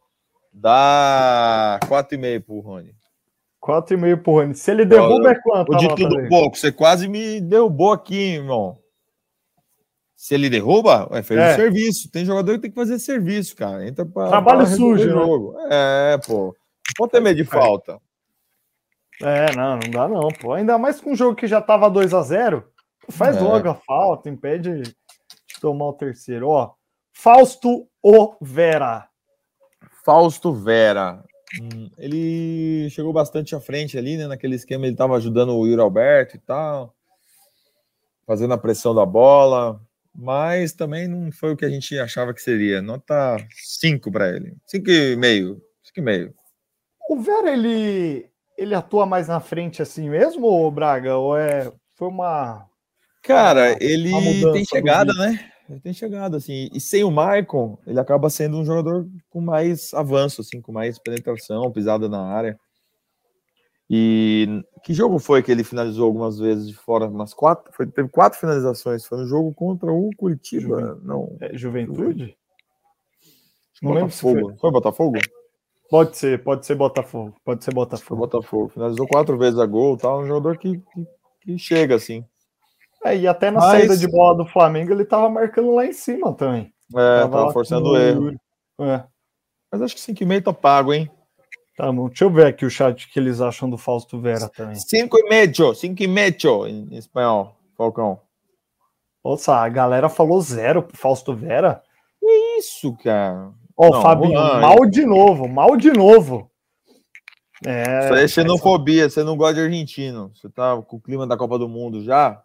Dá 4,5 pro Rony. 4,5 pro Rony. Se ele derruba, é quanto? De tudo pouco. Você quase me derrubou aqui, irmão. Se ele derruba, fez o serviço. Tem jogador que tem que fazer serviço, cara. Entra Trabalho sujo, né? Jogo. Pô. Não pode ter medo de falta. Não dá não, pô. Ainda mais com um jogo que já tava 2-0. Faz logo a falta, impede de tomar o terceiro. Ó, Fausto Vera. Ele chegou bastante à frente ali, né? Naquele esquema, ele tava ajudando o Yuri Alberto e tal. Fazendo a pressão da bola. Mas também não foi o que a gente achava que seria. Nota 5 para ele. 5,5. O Vera, ele atua mais na frente assim mesmo, ou Braga? Ou foi uma... Cara, ele tem chegada, né? Ele tem chegado, assim. E sem o Maicon, ele acaba sendo um jogador com mais avanço, assim, com mais penetração, pisada na área. E que jogo foi que ele finalizou algumas vezes de fora? Umas 4? Teve 4 finalizações. Foi no jogo contra o Curitiba. Juventude? Não lembro se foi. Foi Botafogo? Pode ser Botafogo. Foi Botafogo. Finalizou 4 vezes a gol, tal. Um jogador que chega, assim. E até na saída de bola do Flamengo ele tava marcando lá em cima também. Tava forçando o erro. Mas acho que 5,5 tá pago, hein? Tá bom, deixa eu ver aqui o chat que eles acham do Fausto Vera também. 5,5 em espanhol, Falcão. Nossa, a galera falou 0 pro Fausto Vera. Que isso, cara? Ó, Fabinho, mal de novo. Isso aí é xenofobia, você não gosta de argentino. Você tá com o clima da Copa do Mundo já?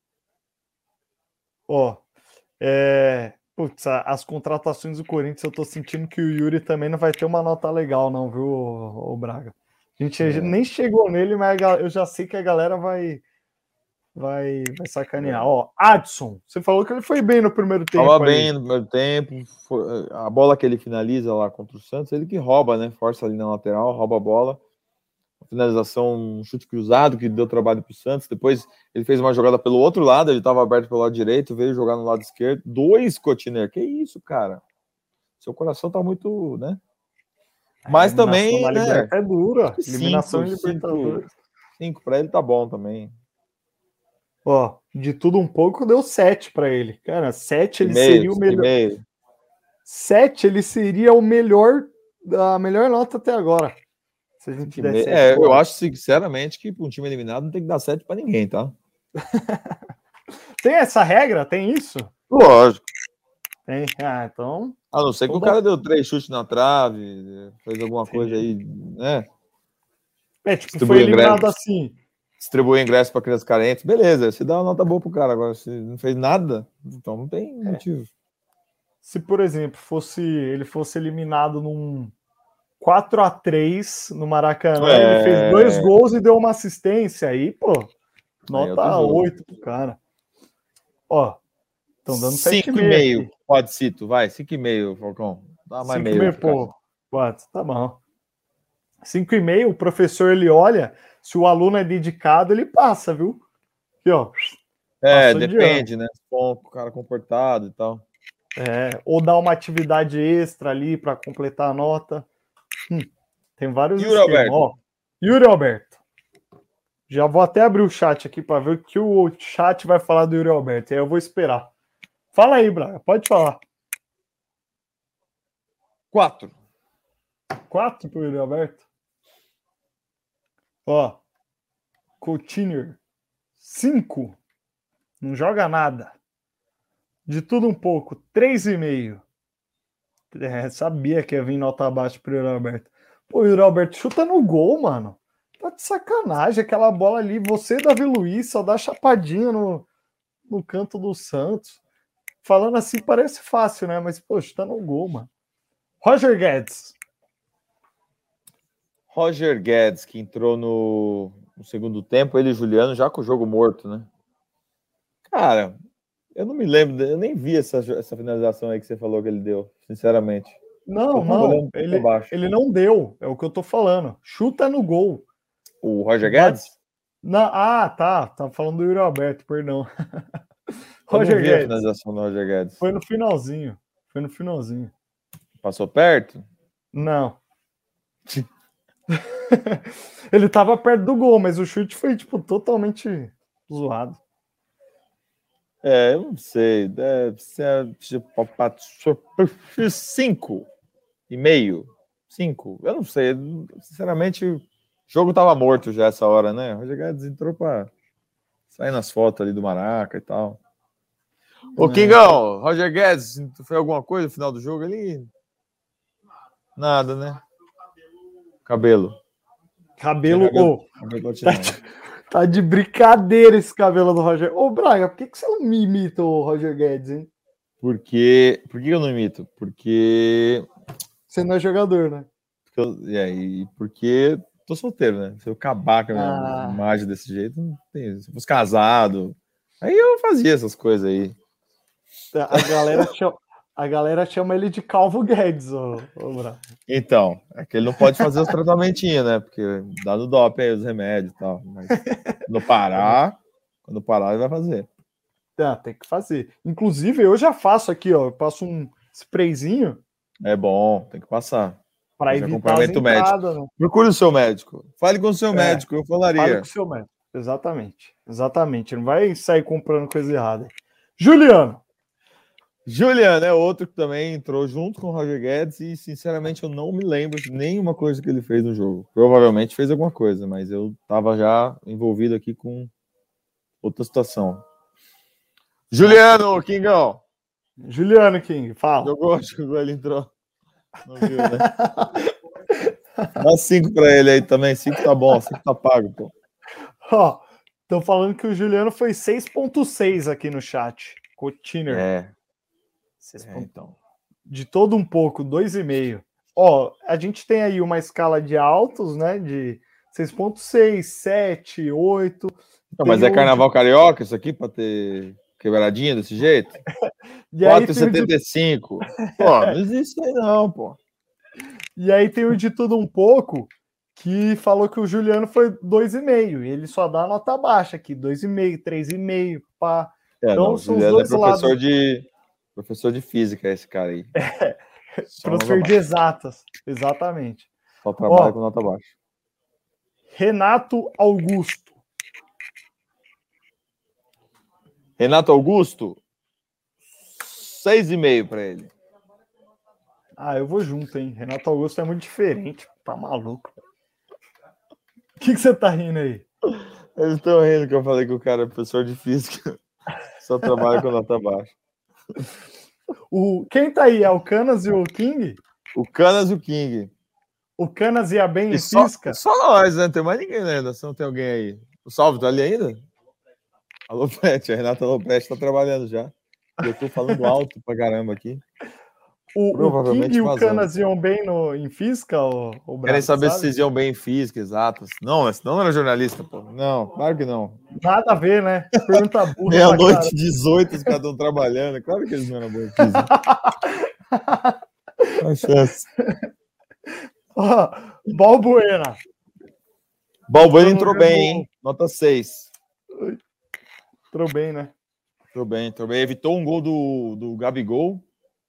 Putz, as contratações do Corinthians, eu tô sentindo que o Yuri também não vai ter uma nota legal, não, viu, o Braga? A gente nem chegou nele, mas eu já sei que a galera vai sacanear. Ó, Adson, você falou que ele foi bem no primeiro tempo. Tava bem no primeiro tempo. A bola que ele finaliza lá contra o Santos, ele que rouba, né? Força ali na lateral, rouba a bola. Finalização, um chute cruzado que deu trabalho pro Santos. Depois ele fez uma jogada pelo outro lado, ele estava aberto pelo lado direito, veio jogar no lado esquerdo. 2 Cotiner. Que isso, cara? Seu coração tá muito, né? Mas também, né? É dura. Eliminação em Libertadores. 5 para ele tá bom também. Ó, de tudo um pouco deu 7 para ele. Cara, 7 ele seria o melhor. 7 ele seria o melhor, a melhor nota até agora. Se a gente der 7, eu acho sinceramente que para um time eliminado não tem que dar 7 para ninguém, tá? Tem essa regra? Tem isso? Lógico. Tem. Então. A não ser que o cara deu 3 chutes na trave, fez alguma coisa aí, né? Foi eliminado assim. Distribuir ingresso para crianças carentes, beleza, se dá uma nota boa pro cara. Agora, se não fez nada, então não tem motivo. Se, por exemplo, ele fosse eliminado num 4-3 no Maracanã, ele fez 2 gols e deu uma assistência aí, pô, nota 8 pro cara. Ó, estão dando 7,5. Pode, Cito, vai, 5,5, Falcão. Dá mais meio. 5,5, pô, 4, tá bom. 5,5, o professor, ele olha, se o aluno é dedicado, ele passa, viu? Aqui, ó. Depende, né? O cara comportado e tal. Ou dá uma atividade extra ali para completar a nota. Tem vários Yuri Alberto. Ó, Yuri Alberto. Já vou até abrir o chat aqui para ver o que o chat vai falar do Yuri Alberto. Aí eu vou esperar. Fala aí, Braga. Pode falar. 4. 4 pro Yuri Alberto? Ó. Coutinho. 5. Não joga nada. De tudo um pouco. 3,5. Sabia que ia vir nota abaixo pro Yuri Alberto. Pô, o Yuri Alberto chuta no gol, mano. Tá de sacanagem. Aquela bola ali. Você, Davi Luiz, só dá chapadinha no canto do Santos. Falando assim parece fácil, né? Mas, poxa, tá no gol, mano. Roger Guedes. Roger Guedes, que entrou no segundo tempo, ele e Juliano, já com o jogo morto, né? Cara, eu não me lembro, eu nem vi essa finalização aí que você falou que ele deu, sinceramente. Não, ele não deu, é o que eu tô falando. Chuta no gol. O Roger Guedes? Não, tá falando do Yuri Alberto, perdão. Roger Guedes. A finalização do Roger Guedes. Foi no finalzinho. Passou perto? Não. Ele tava perto do gol, mas o chute foi, tipo, totalmente zoado. Eu não sei. Deve ser tipo 5,5. 5. Eu não sei. Sinceramente, o jogo tava morto já essa hora, né? O Roger Guedes entrou pra sair nas fotos ali do Maraca e tal. Ô, Kingão, Roger Guedes, foi alguma coisa no final do jogo ali? Nada, né? Cabelo. Tá de brincadeira esse cabelo do Roger. Ô, Braga, por que você não me imita o Roger Guedes, hein? Por que eu não imito? Porque você não é jogador, né? E porque tô solteiro, né? Se eu acabar com a minha imagem desse jeito, não tem. Se eu fosse casado, aí eu fazia essas coisas aí. A galera chama ele de Calvo Guedes, ô Braga. Então, é que ele não pode fazer os tratamentinhos, né? Porque dá no doping aí os remédios e tal. Mas quando parar, ele vai fazer. Tem que fazer. Inclusive, eu já faço aqui, ó. Eu passo um sprayzinho. É bom, tem que passar. Para evitar as entradas, né? Procure o seu médico. Fale com o seu médico, eu falaria. Fale com o seu médico. Exatamente. Não vai sair comprando coisa errada. Juliano é outro que também entrou junto com o Roger Guedes e, sinceramente, eu não me lembro de nenhuma coisa que ele fez no jogo. Provavelmente fez alguma coisa, mas eu estava já envolvido aqui com outra situação. Juliano, Kingão. Juliano King, fala. Jogou, ele entrou. Não viu, né? Dá 5 para ele aí também. 5 tá bom, 5 tá pago, pô. Ó, estão falando que o Juliano foi 6,6 aqui no chat. Coutinho. Então. De todo um pouco, 2,5. Ó, a gente tem aí uma escala de altos, né? De 6,6, 7, 8. Não, mas é carnaval carioca isso aqui para ter quebradinha desse jeito? 4,75. Pô, não existe isso aí não, pô. E aí tem o de tudo um pouco que falou que o Juliano foi 2,5. Ele só dá nota baixa aqui, 2,5, 3,5, pá. Então não, são os dois lados. Professor de física, esse cara aí. Professor de exatas, exatamente. Só trabalha com nota baixa. Renato Augusto. Renato Augusto, 6,5 para ele. Eu vou junto, hein? Renato Augusto é muito diferente. Tá maluco. O que você tá rindo aí? Eles estão rindo que eu falei que o cara é professor de física. Só trabalha com nota baixa. Quem tá aí? É o Canas e o King? O Canas e o King. O Canas ia bem em física? Só nós, né? Não tem mais ninguém ainda. Se não tem alguém aí. O Salve tá ali ainda? Alô, Pet. A Renata Loprete tá trabalhando já. Eu tô falando alto pra caramba aqui. O King e o Canas iam bem em física? Querem saber se vocês iam bem em física, exatas. Não, não era jornalista, pô. Não, claro que não. Nada a ver, né? Pergunta burra. Meia-noite, 18, os caras estão trabalhando. Claro que eles não eram bons em física. A chance. Balbuena. Balbuena entrou bem, hein? Nota 6. Entrou bem, né? Entrou bem. Evitou um gol do Gabigol.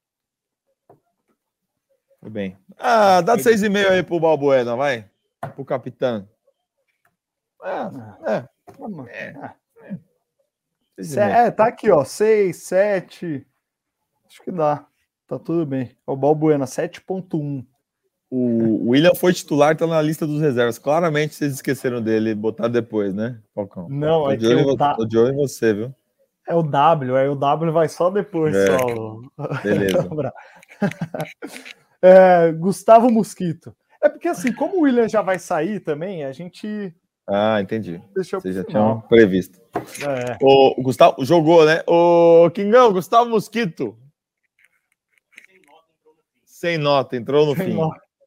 Foi bem. Dá 6,5 aí pro Balbuena, vai. Pro capitão. Tá aqui, ó, 6, 7. Acho que dá. Tá tudo bem. O Balbuena, 7.1. O William foi titular, tá na lista dos reservas. Claramente vocês esqueceram dele, botar depois, né, Falcão? Não, tô de olho em você, viu? É o W, aí o W vai só depois. Só. Beleza. Gustavo Mosquito. É porque assim, como o William já vai sair também, a gente... Entendi. Deixou vocês já tinham previsto. O Gustavo jogou, né? O Kingão, Gustavo Mosquito. Sem nota, entrou no fim.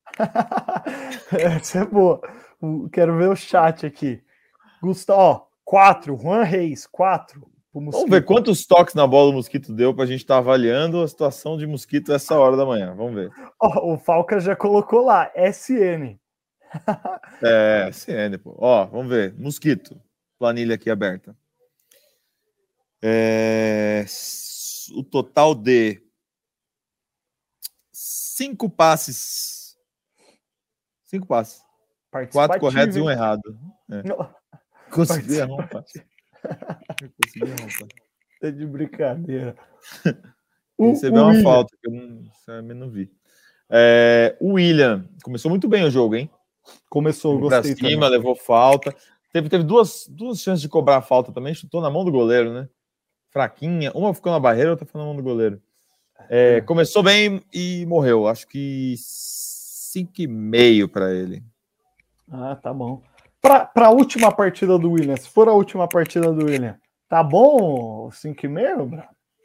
Essa é boa. Quero ver o chat aqui. Gustavo, 4. Juan Reis, 4. Vamos ver quantos toques na bola o Mosquito deu para a gente estar avaliando a situação de Mosquito essa hora da manhã. Vamos ver. O Falca já colocou lá, SN. SN, pô. Vamos ver. Mosquito. Planilha aqui aberta. O total de 5 passes. 5 passes. 4 corretos e 1 errado. Consegui errar um passe. É de brincadeira. Recebeu uma falta que eu não vi. O William começou muito bem o jogo, hein? Começou, gostei pra cima, levou falta. Teve duas chances de cobrar a falta também, chutou na mão do goleiro, né? Fraquinha. Uma ficou na barreira, outra foi na mão do goleiro. Começou bem e morreu. Acho que 5,5 para ele. Tá bom. Para a última partida do William, se for a última partida do William, tá bom 5,5, Bra?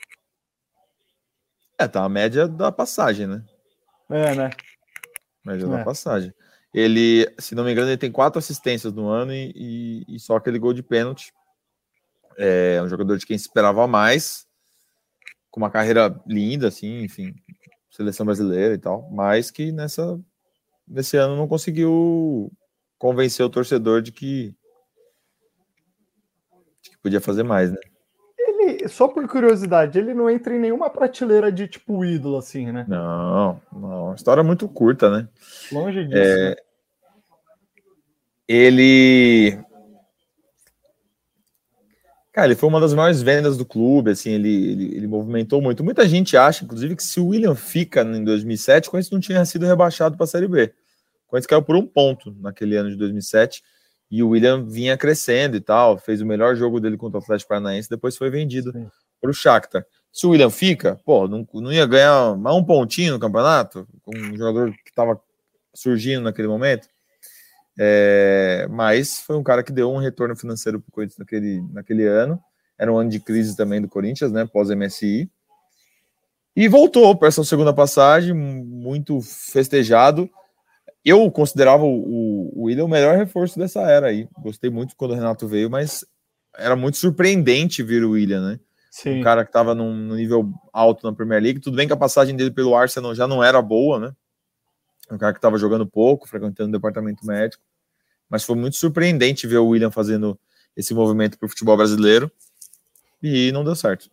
Tá a média da passagem, né? Né? Média da passagem. Ele, se não me engano, ele tem 4 assistências no ano e só aquele gol de pênalti. É um jogador de quem se esperava mais, com uma carreira linda, assim, enfim, seleção brasileira e tal, mas que nesse ano não conseguiu convencer o torcedor de que podia fazer mais, né? Ele, só por curiosidade, ele não entra em nenhuma prateleira de tipo ídolo, assim, né? Não. História muito curta, né? Longe disso. Ele foi uma das maiores vendas do clube, assim, ele movimentou muito. Muita gente acha, inclusive, que se o William fica em 2007, o Corinthians não tinha sido rebaixado para a Série B. O Corinthians caiu por 1 ponto naquele ano de 2007, e o William vinha crescendo e tal, fez o melhor jogo dele contra o Atlético Paranaense, depois foi vendido para o Shakhtar. Se o William fica, não ia ganhar mais 1 pontinho no campeonato, com um jogador que estava surgindo naquele momento. Mas foi um cara que deu um retorno financeiro para o Corinthians naquele ano. Era um ano de crise também do Corinthians, né, pós-MSI. E voltou para essa segunda passagem, muito festejado. Eu considerava o William o melhor reforço dessa era aí. Gostei muito quando o Renato veio, mas era muito surpreendente ver o William, né? Sim. Um cara que estava num nível alto na Premier League. Tudo bem que a passagem dele pelo Arsenal já não era boa, né? Um cara que estava jogando pouco, frequentando o departamento médico. Mas foi muito surpreendente ver o William fazendo esse movimento para o futebol brasileiro. E não deu certo.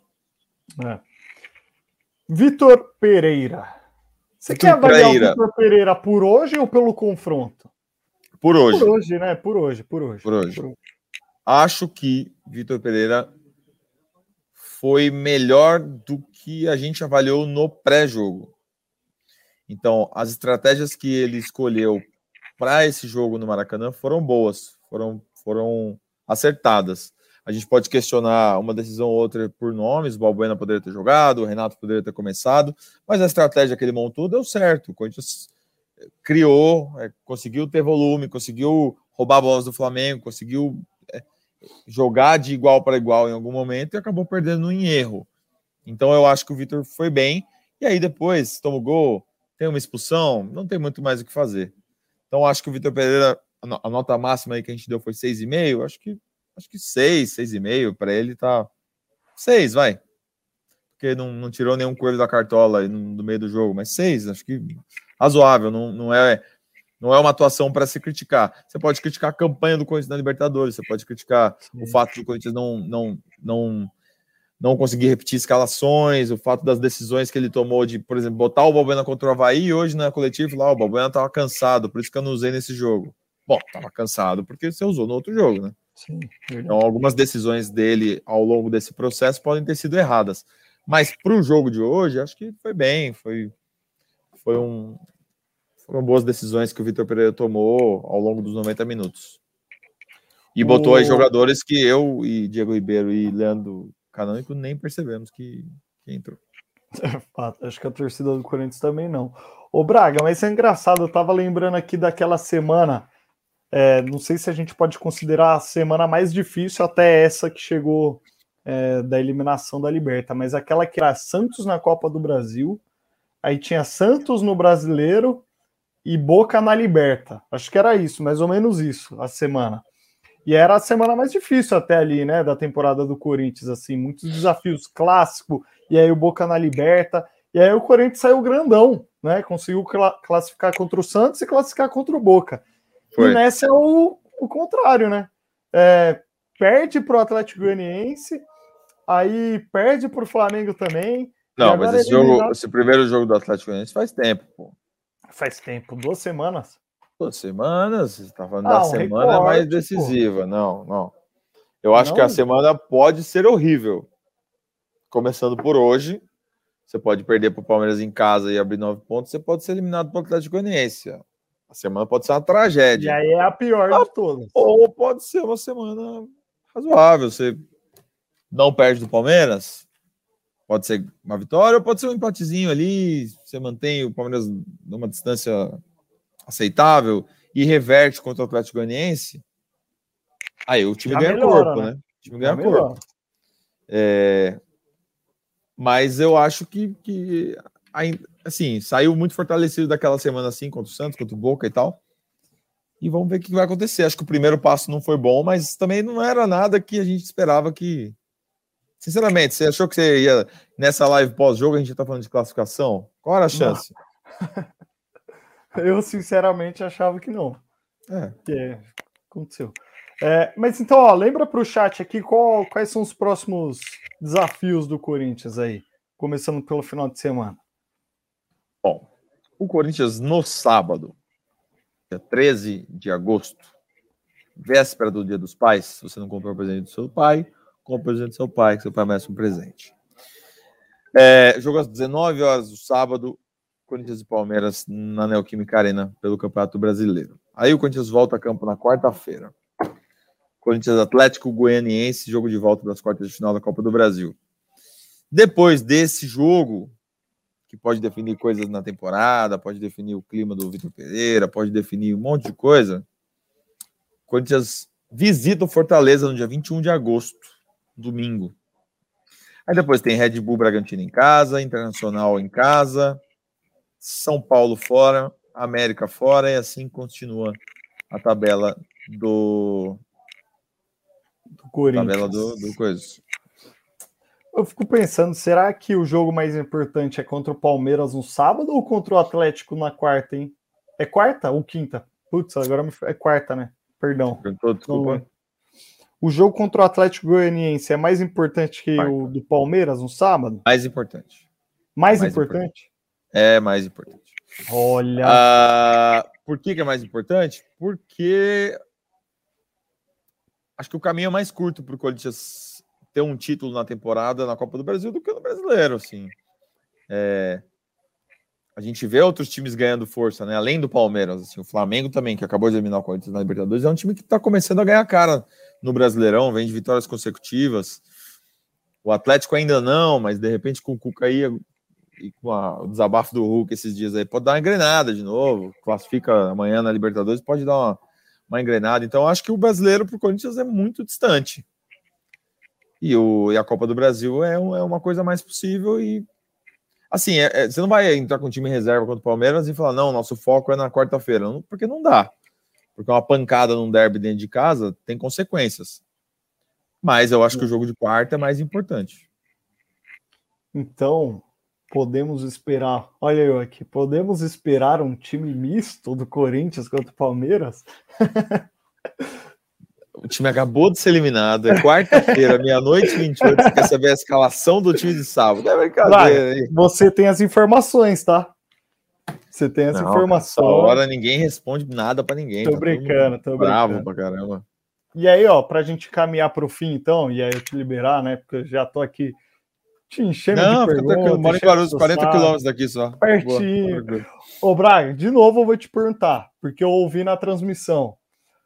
Vitor Pereira. Você quer avaliar o Vitor Pereira por hoje ou pelo confronto? Por hoje. Por hoje, né? Por hoje. Acho que Vitor Pereira foi melhor do que a gente avaliou no pré-jogo. Então, as estratégias que ele escolheu para esse jogo no Maracanã foram boas, foram acertadas. A gente pode questionar uma decisão ou outra por nomes, o Balbuena poderia ter jogado, o Renato poderia ter começado, mas a estratégia que ele montou deu certo. O Corinthians criou, conseguiu ter volume, conseguiu roubar bolas do Flamengo, conseguiu jogar de igual para igual em algum momento e acabou perdendo em erro. Então eu acho que o Vitor foi bem, e aí depois toma o gol, tem uma expulsão, não tem muito mais o que fazer. Então acho que o Vitor Pereira, a nota máxima aí que a gente deu foi 6,5, acho que 6,5 para ele tá 6, vai. Porque não tirou nenhum coelho da cartola aí no meio do jogo, mas 6, acho que razoável, não é uma atuação para se criticar. Você pode criticar a campanha do Corinthians na Libertadores, você pode criticar o fato do Corinthians não conseguir repetir escalações, o fato das decisões que ele tomou de, por exemplo, botar o Balbuena contra o Avaí e hoje na coletiva lá, o Balbuena estava cansado, por isso que eu não usei nesse jogo. Bom, estava cansado porque você usou no outro jogo, né? Sim, então, algumas decisões dele ao longo desse processo podem ter sido erradas. Mas para o jogo de hoje, acho que foi bem. Foram boas decisões que o Vitor Pereira tomou ao longo dos 90 minutos. E botou aí jogadores que eu e Diego Ribeiro e Leandro Canônico nem percebemos que entrou. Acho que a torcida do Corinthians também não. Ô Braga, mas isso é engraçado. Eu tava lembrando aqui daquela semana. Não sei se a gente pode considerar a semana mais difícil até essa que chegou da eliminação da Liberta, mas aquela que era Santos na Copa do Brasil, aí tinha Santos no Brasileiro e Boca na Liberta. Acho que era isso, mais ou menos isso, a semana. E era a semana mais difícil até ali, né, da temporada do Corinthians, assim, muitos desafios, clássico, e aí o Boca na Liberta, e aí o Corinthians saiu grandão, né, conseguiu classificar contra o Santos e classificar contra o Boca. Foi. E nessa é o contrário, né? Perde para o Atlético Goianiense, aí perde para o Flamengo também. Não, mas esse primeiro jogo do Atlético Goianiense faz tempo, pô. Faz tempo, 2 semanas. 2 semanas? Você está falando da semana mais decisiva. Pô. Não. Eu acho que a semana pode ser horrível. Começando por hoje, você pode perder para o Palmeiras em casa e abrir 9 pontos, você pode ser eliminado pelo Atlético Goianiense. A semana pode ser uma tragédia. E aí é a pior de todas. Ou pode ser uma semana razoável. Você não perde do Palmeiras, pode ser uma vitória, ou pode ser um empatezinho ali. Você mantém o Palmeiras numa distância aceitável e reverte contra o Atlético Goianiense. Aí o time ganha corpo, né? O time ganha corpo. Mas eu acho que assim, saiu muito fortalecido daquela semana assim, contra o Santos, contra o Boca e tal. E vamos ver o que vai acontecer. Acho que o primeiro passo não foi bom, mas também não era nada que a gente esperava que... Sinceramente, você achou que você ia nessa live pós-jogo, a gente tá falando de classificação? Qual era a chance? Eu, sinceramente, achava que não. Aconteceu. Mas então, ó, lembra para o chat aqui quais são os próximos desafios do Corinthians aí, começando pelo final de semana. Bom, o Corinthians no sábado, dia 13 de agosto, véspera do Dia dos Pais, se você não comprou o presente do seu pai, compra o presente do seu pai, que seu pai merece um presente. Jogo às 19 horas do sábado, Corinthians e Palmeiras na Neoquímica Arena pelo Campeonato Brasileiro. Aí o Corinthians volta a campo na quarta-feira. Corinthians Atlético Goianiense, jogo de volta das quartas de final da Copa do Brasil. Depois desse jogo, que pode definir coisas na temporada, pode definir o clima do Vitor Pereira, pode definir um monte de coisa, o Corinthians visita o Fortaleza no dia 21 de agosto, domingo. Aí depois tem Red Bull Bragantino em casa, Internacional em casa, São Paulo fora, América fora, e assim continua a tabela do Corinthians. Tabela do coisa. Eu fico pensando, será que o jogo mais importante é contra o Palmeiras no sábado ou contra o Atlético na quarta, hein? É quarta ou quinta? Putz, agora é quarta, né? Perdão. Desculpa. O jogo contra o Atlético Goianiense é mais importante que o do Palmeiras no sábado? Mais importante. Mais importante? É mais importante. Olha. Por que é mais importante? Porque acho que o caminho é mais curto para o Corinthians ter um título na temporada na Copa do Brasil do que no Brasileiro, assim. A gente vê outros times ganhando força, né? Além do Palmeiras, assim, o Flamengo também, que acabou de eliminar o Corinthians na Libertadores, é um time que está começando a ganhar cara no Brasileirão, vem de vitórias consecutivas. O Atlético ainda não, mas de repente com o Cuca aí e com o desabafo do Hulk esses dias aí, pode dar uma engrenada de novo, classifica amanhã na Libertadores, pode dar uma engrenada. Então acho que o brasileiro para o Corinthians é muito distante. E a Copa do Brasil é uma coisa mais possível e assim, você não vai entrar com o time em reserva contra o Palmeiras e falar, não, nosso foco é na quarta-feira, porque não dá. Porque uma pancada num derby dentro de casa tem consequências. Mas eu acho que o jogo de quarta é mais importante. Então, podemos esperar, olha eu aqui, podemos esperar um time misto do Corinthians contra o Palmeiras? O time acabou de ser eliminado, é quarta-feira, meia-noite 28, você quer saber a escalação do time de sábado? É brincadeira, hein? Você tem as informações, tá? Você tem essa Não, informação. Essa hora ninguém responde nada pra ninguém. Tô brincando, tô bravo brincando. pra caramba. E aí, ó, pra gente caminhar pro fim, então, e aí eu te liberar, né? Porque eu já tô aqui te enchendo de perguntas. Moro em Guarulhos, 40 quilômetros daqui só. Pertinho. Ô, Braga, de novo eu vou te perguntar, porque eu ouvi na transmissão.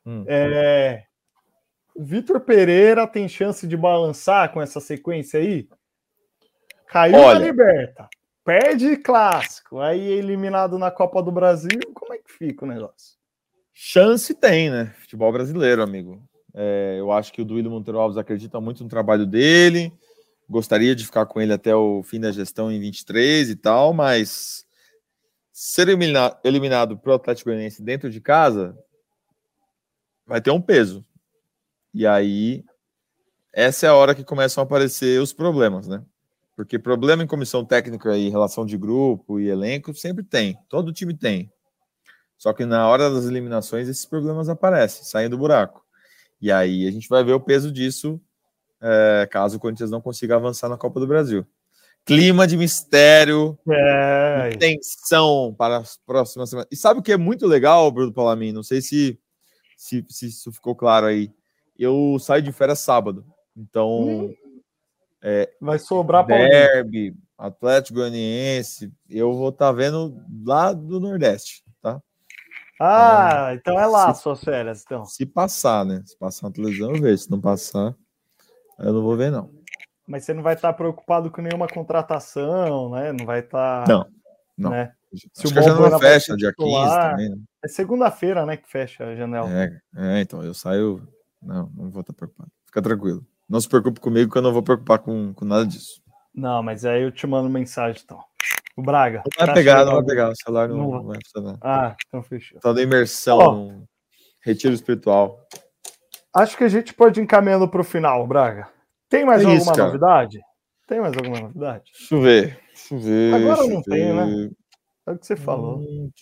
O Vitor Pereira tem chance de balançar com essa sequência aí? Caiu na Liberta, perde clássico, aí é eliminado na Copa do Brasil, como é que fica o negócio? Chance tem, né? Futebol brasileiro, amigo. Eu acho que o Duílio Monteiro Alves acredita muito no trabalho dele, gostaria de ficar com ele até o fim da gestão em 23 e tal, mas ser eliminado pro Atlético Goianiense dentro de casa vai ter um peso. E aí, essa é a hora que começam a aparecer os problemas, né? Porque problema em comissão técnica e relação de grupo e elenco sempre tem. Todo time tem. Só que na hora das eliminações, esses problemas aparecem, saem do buraco. E aí a gente vai ver o peso disso caso o Corinthians não consiga avançar na Copa do Brasil. Clima de mistério, de tensão para as próximas semanas. E sabe o que é muito legal, Bruno Palamin? Não sei se isso ficou claro aí. Eu saio de férias sábado. Então... vai sobrar derby, Atlético Goianiense, eu vou estar vendo lá do Nordeste, tá? Então é lá suas férias, então. Se passar, né? Se passar na televisão, eu vejo. Se não passar, eu não vou ver, não. Mas você não vai estar preocupado com nenhuma contratação, né? Não vai estar... Não. Né? Acho que a janela fecha dia 15 também, né? É segunda-feira, né, que fecha a janela. Então eu saio... Não vou estar preocupado. Fica tranquilo. Não se preocupe comigo, que eu não vou preocupar com nada disso. Não, mas aí eu te mando mensagem, então. O Braga. Não vai pegar. O celular não vai funcionar. Então fechou. Tá da imersão no retiro espiritual. Acho que a gente pode ir encaminhando para o final, Braga. Tem mais alguma novidade? Tem mais alguma novidade? Deixa eu ver. Agora não tem, né? É o que você falou.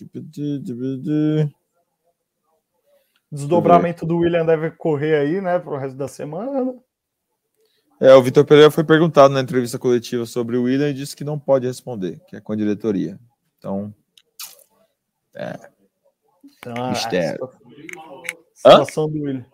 Desdobramento do William deve correr aí, né, pro resto da semana. O Vitor Pereira foi perguntado na entrevista coletiva sobre o William e disse que não pode responder, que é com a diretoria. Então, mistério. Situação do William.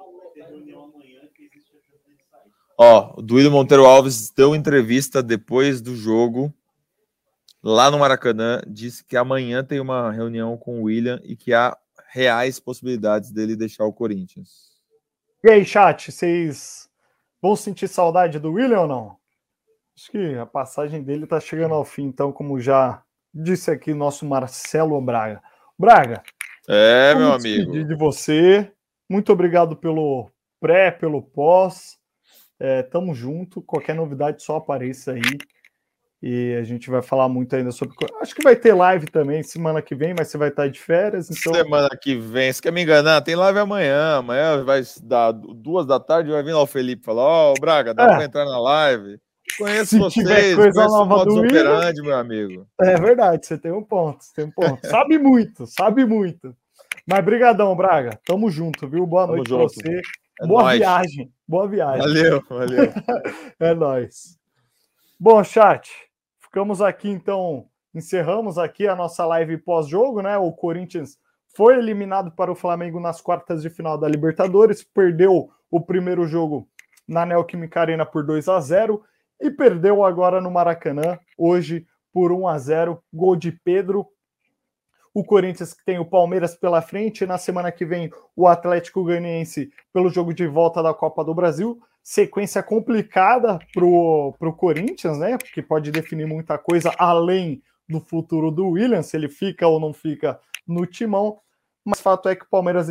O Duílio Monteiro Alves deu entrevista depois do jogo lá no Maracanã, disse que amanhã tem uma reunião com o William e que há reais possibilidades dele deixar o Corinthians. E aí, chat, vocês vão sentir saudade do William ou não? Acho que a passagem dele tá chegando ao fim, então, como já disse aqui nosso Marcelo Braga. Braga, meu amigo. De você. Muito obrigado pelo pré, pelo pós. Tamo junto. Qualquer novidade só apareça aí. E a gente vai falar muito ainda sobre... Acho que vai ter live também semana que vem, mas você vai estar de férias, então... Semana que vem, você quer me enganar? Tem live amanhã. Amanhã vai dar 2 da tarde, vai vir lá o Felipe falar, Braga, dá pra entrar na live? Conheço vocês, coisa nova do operandi, meu amigo. É verdade, você tem um ponto. Sabe muito. Mas brigadão, Braga. Tamo junto, viu? Boa noite pra você. Boa viagem. Valeu. É nóis. Bom, chat, ficamos aqui, então, encerramos aqui a nossa live pós-jogo, né? O Corinthians foi eliminado para o Flamengo nas quartas de final da Libertadores, perdeu o primeiro jogo na Neoquímica Arena por 2-0 e perdeu agora no Maracanã, hoje por 1-0, gol de Pedro. O Corinthians tem o Palmeiras pela frente, na semana que vem o Atlético Goianiense pelo jogo de volta da Copa do Brasil. Sequência complicada pro Corinthians, né? Porque pode definir muita coisa além do futuro do William, se ele fica ou não fica no timão. Mas fato é que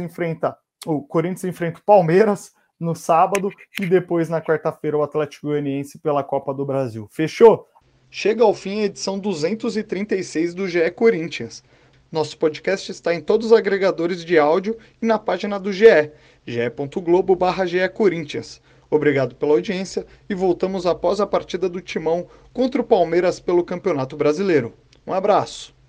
o Corinthians enfrenta o Palmeiras no sábado e depois na quarta-feira o Atlético Goianiense pela Copa do Brasil. Fechou? Chega ao fim a edição 236 do GE Corinthians. Nosso podcast está em todos os agregadores de áudio e na página do GE, ge.globo/GE Corinthians. Obrigado pela audiência e voltamos após a partida do Timão contra o Palmeiras pelo Campeonato Brasileiro. Um abraço.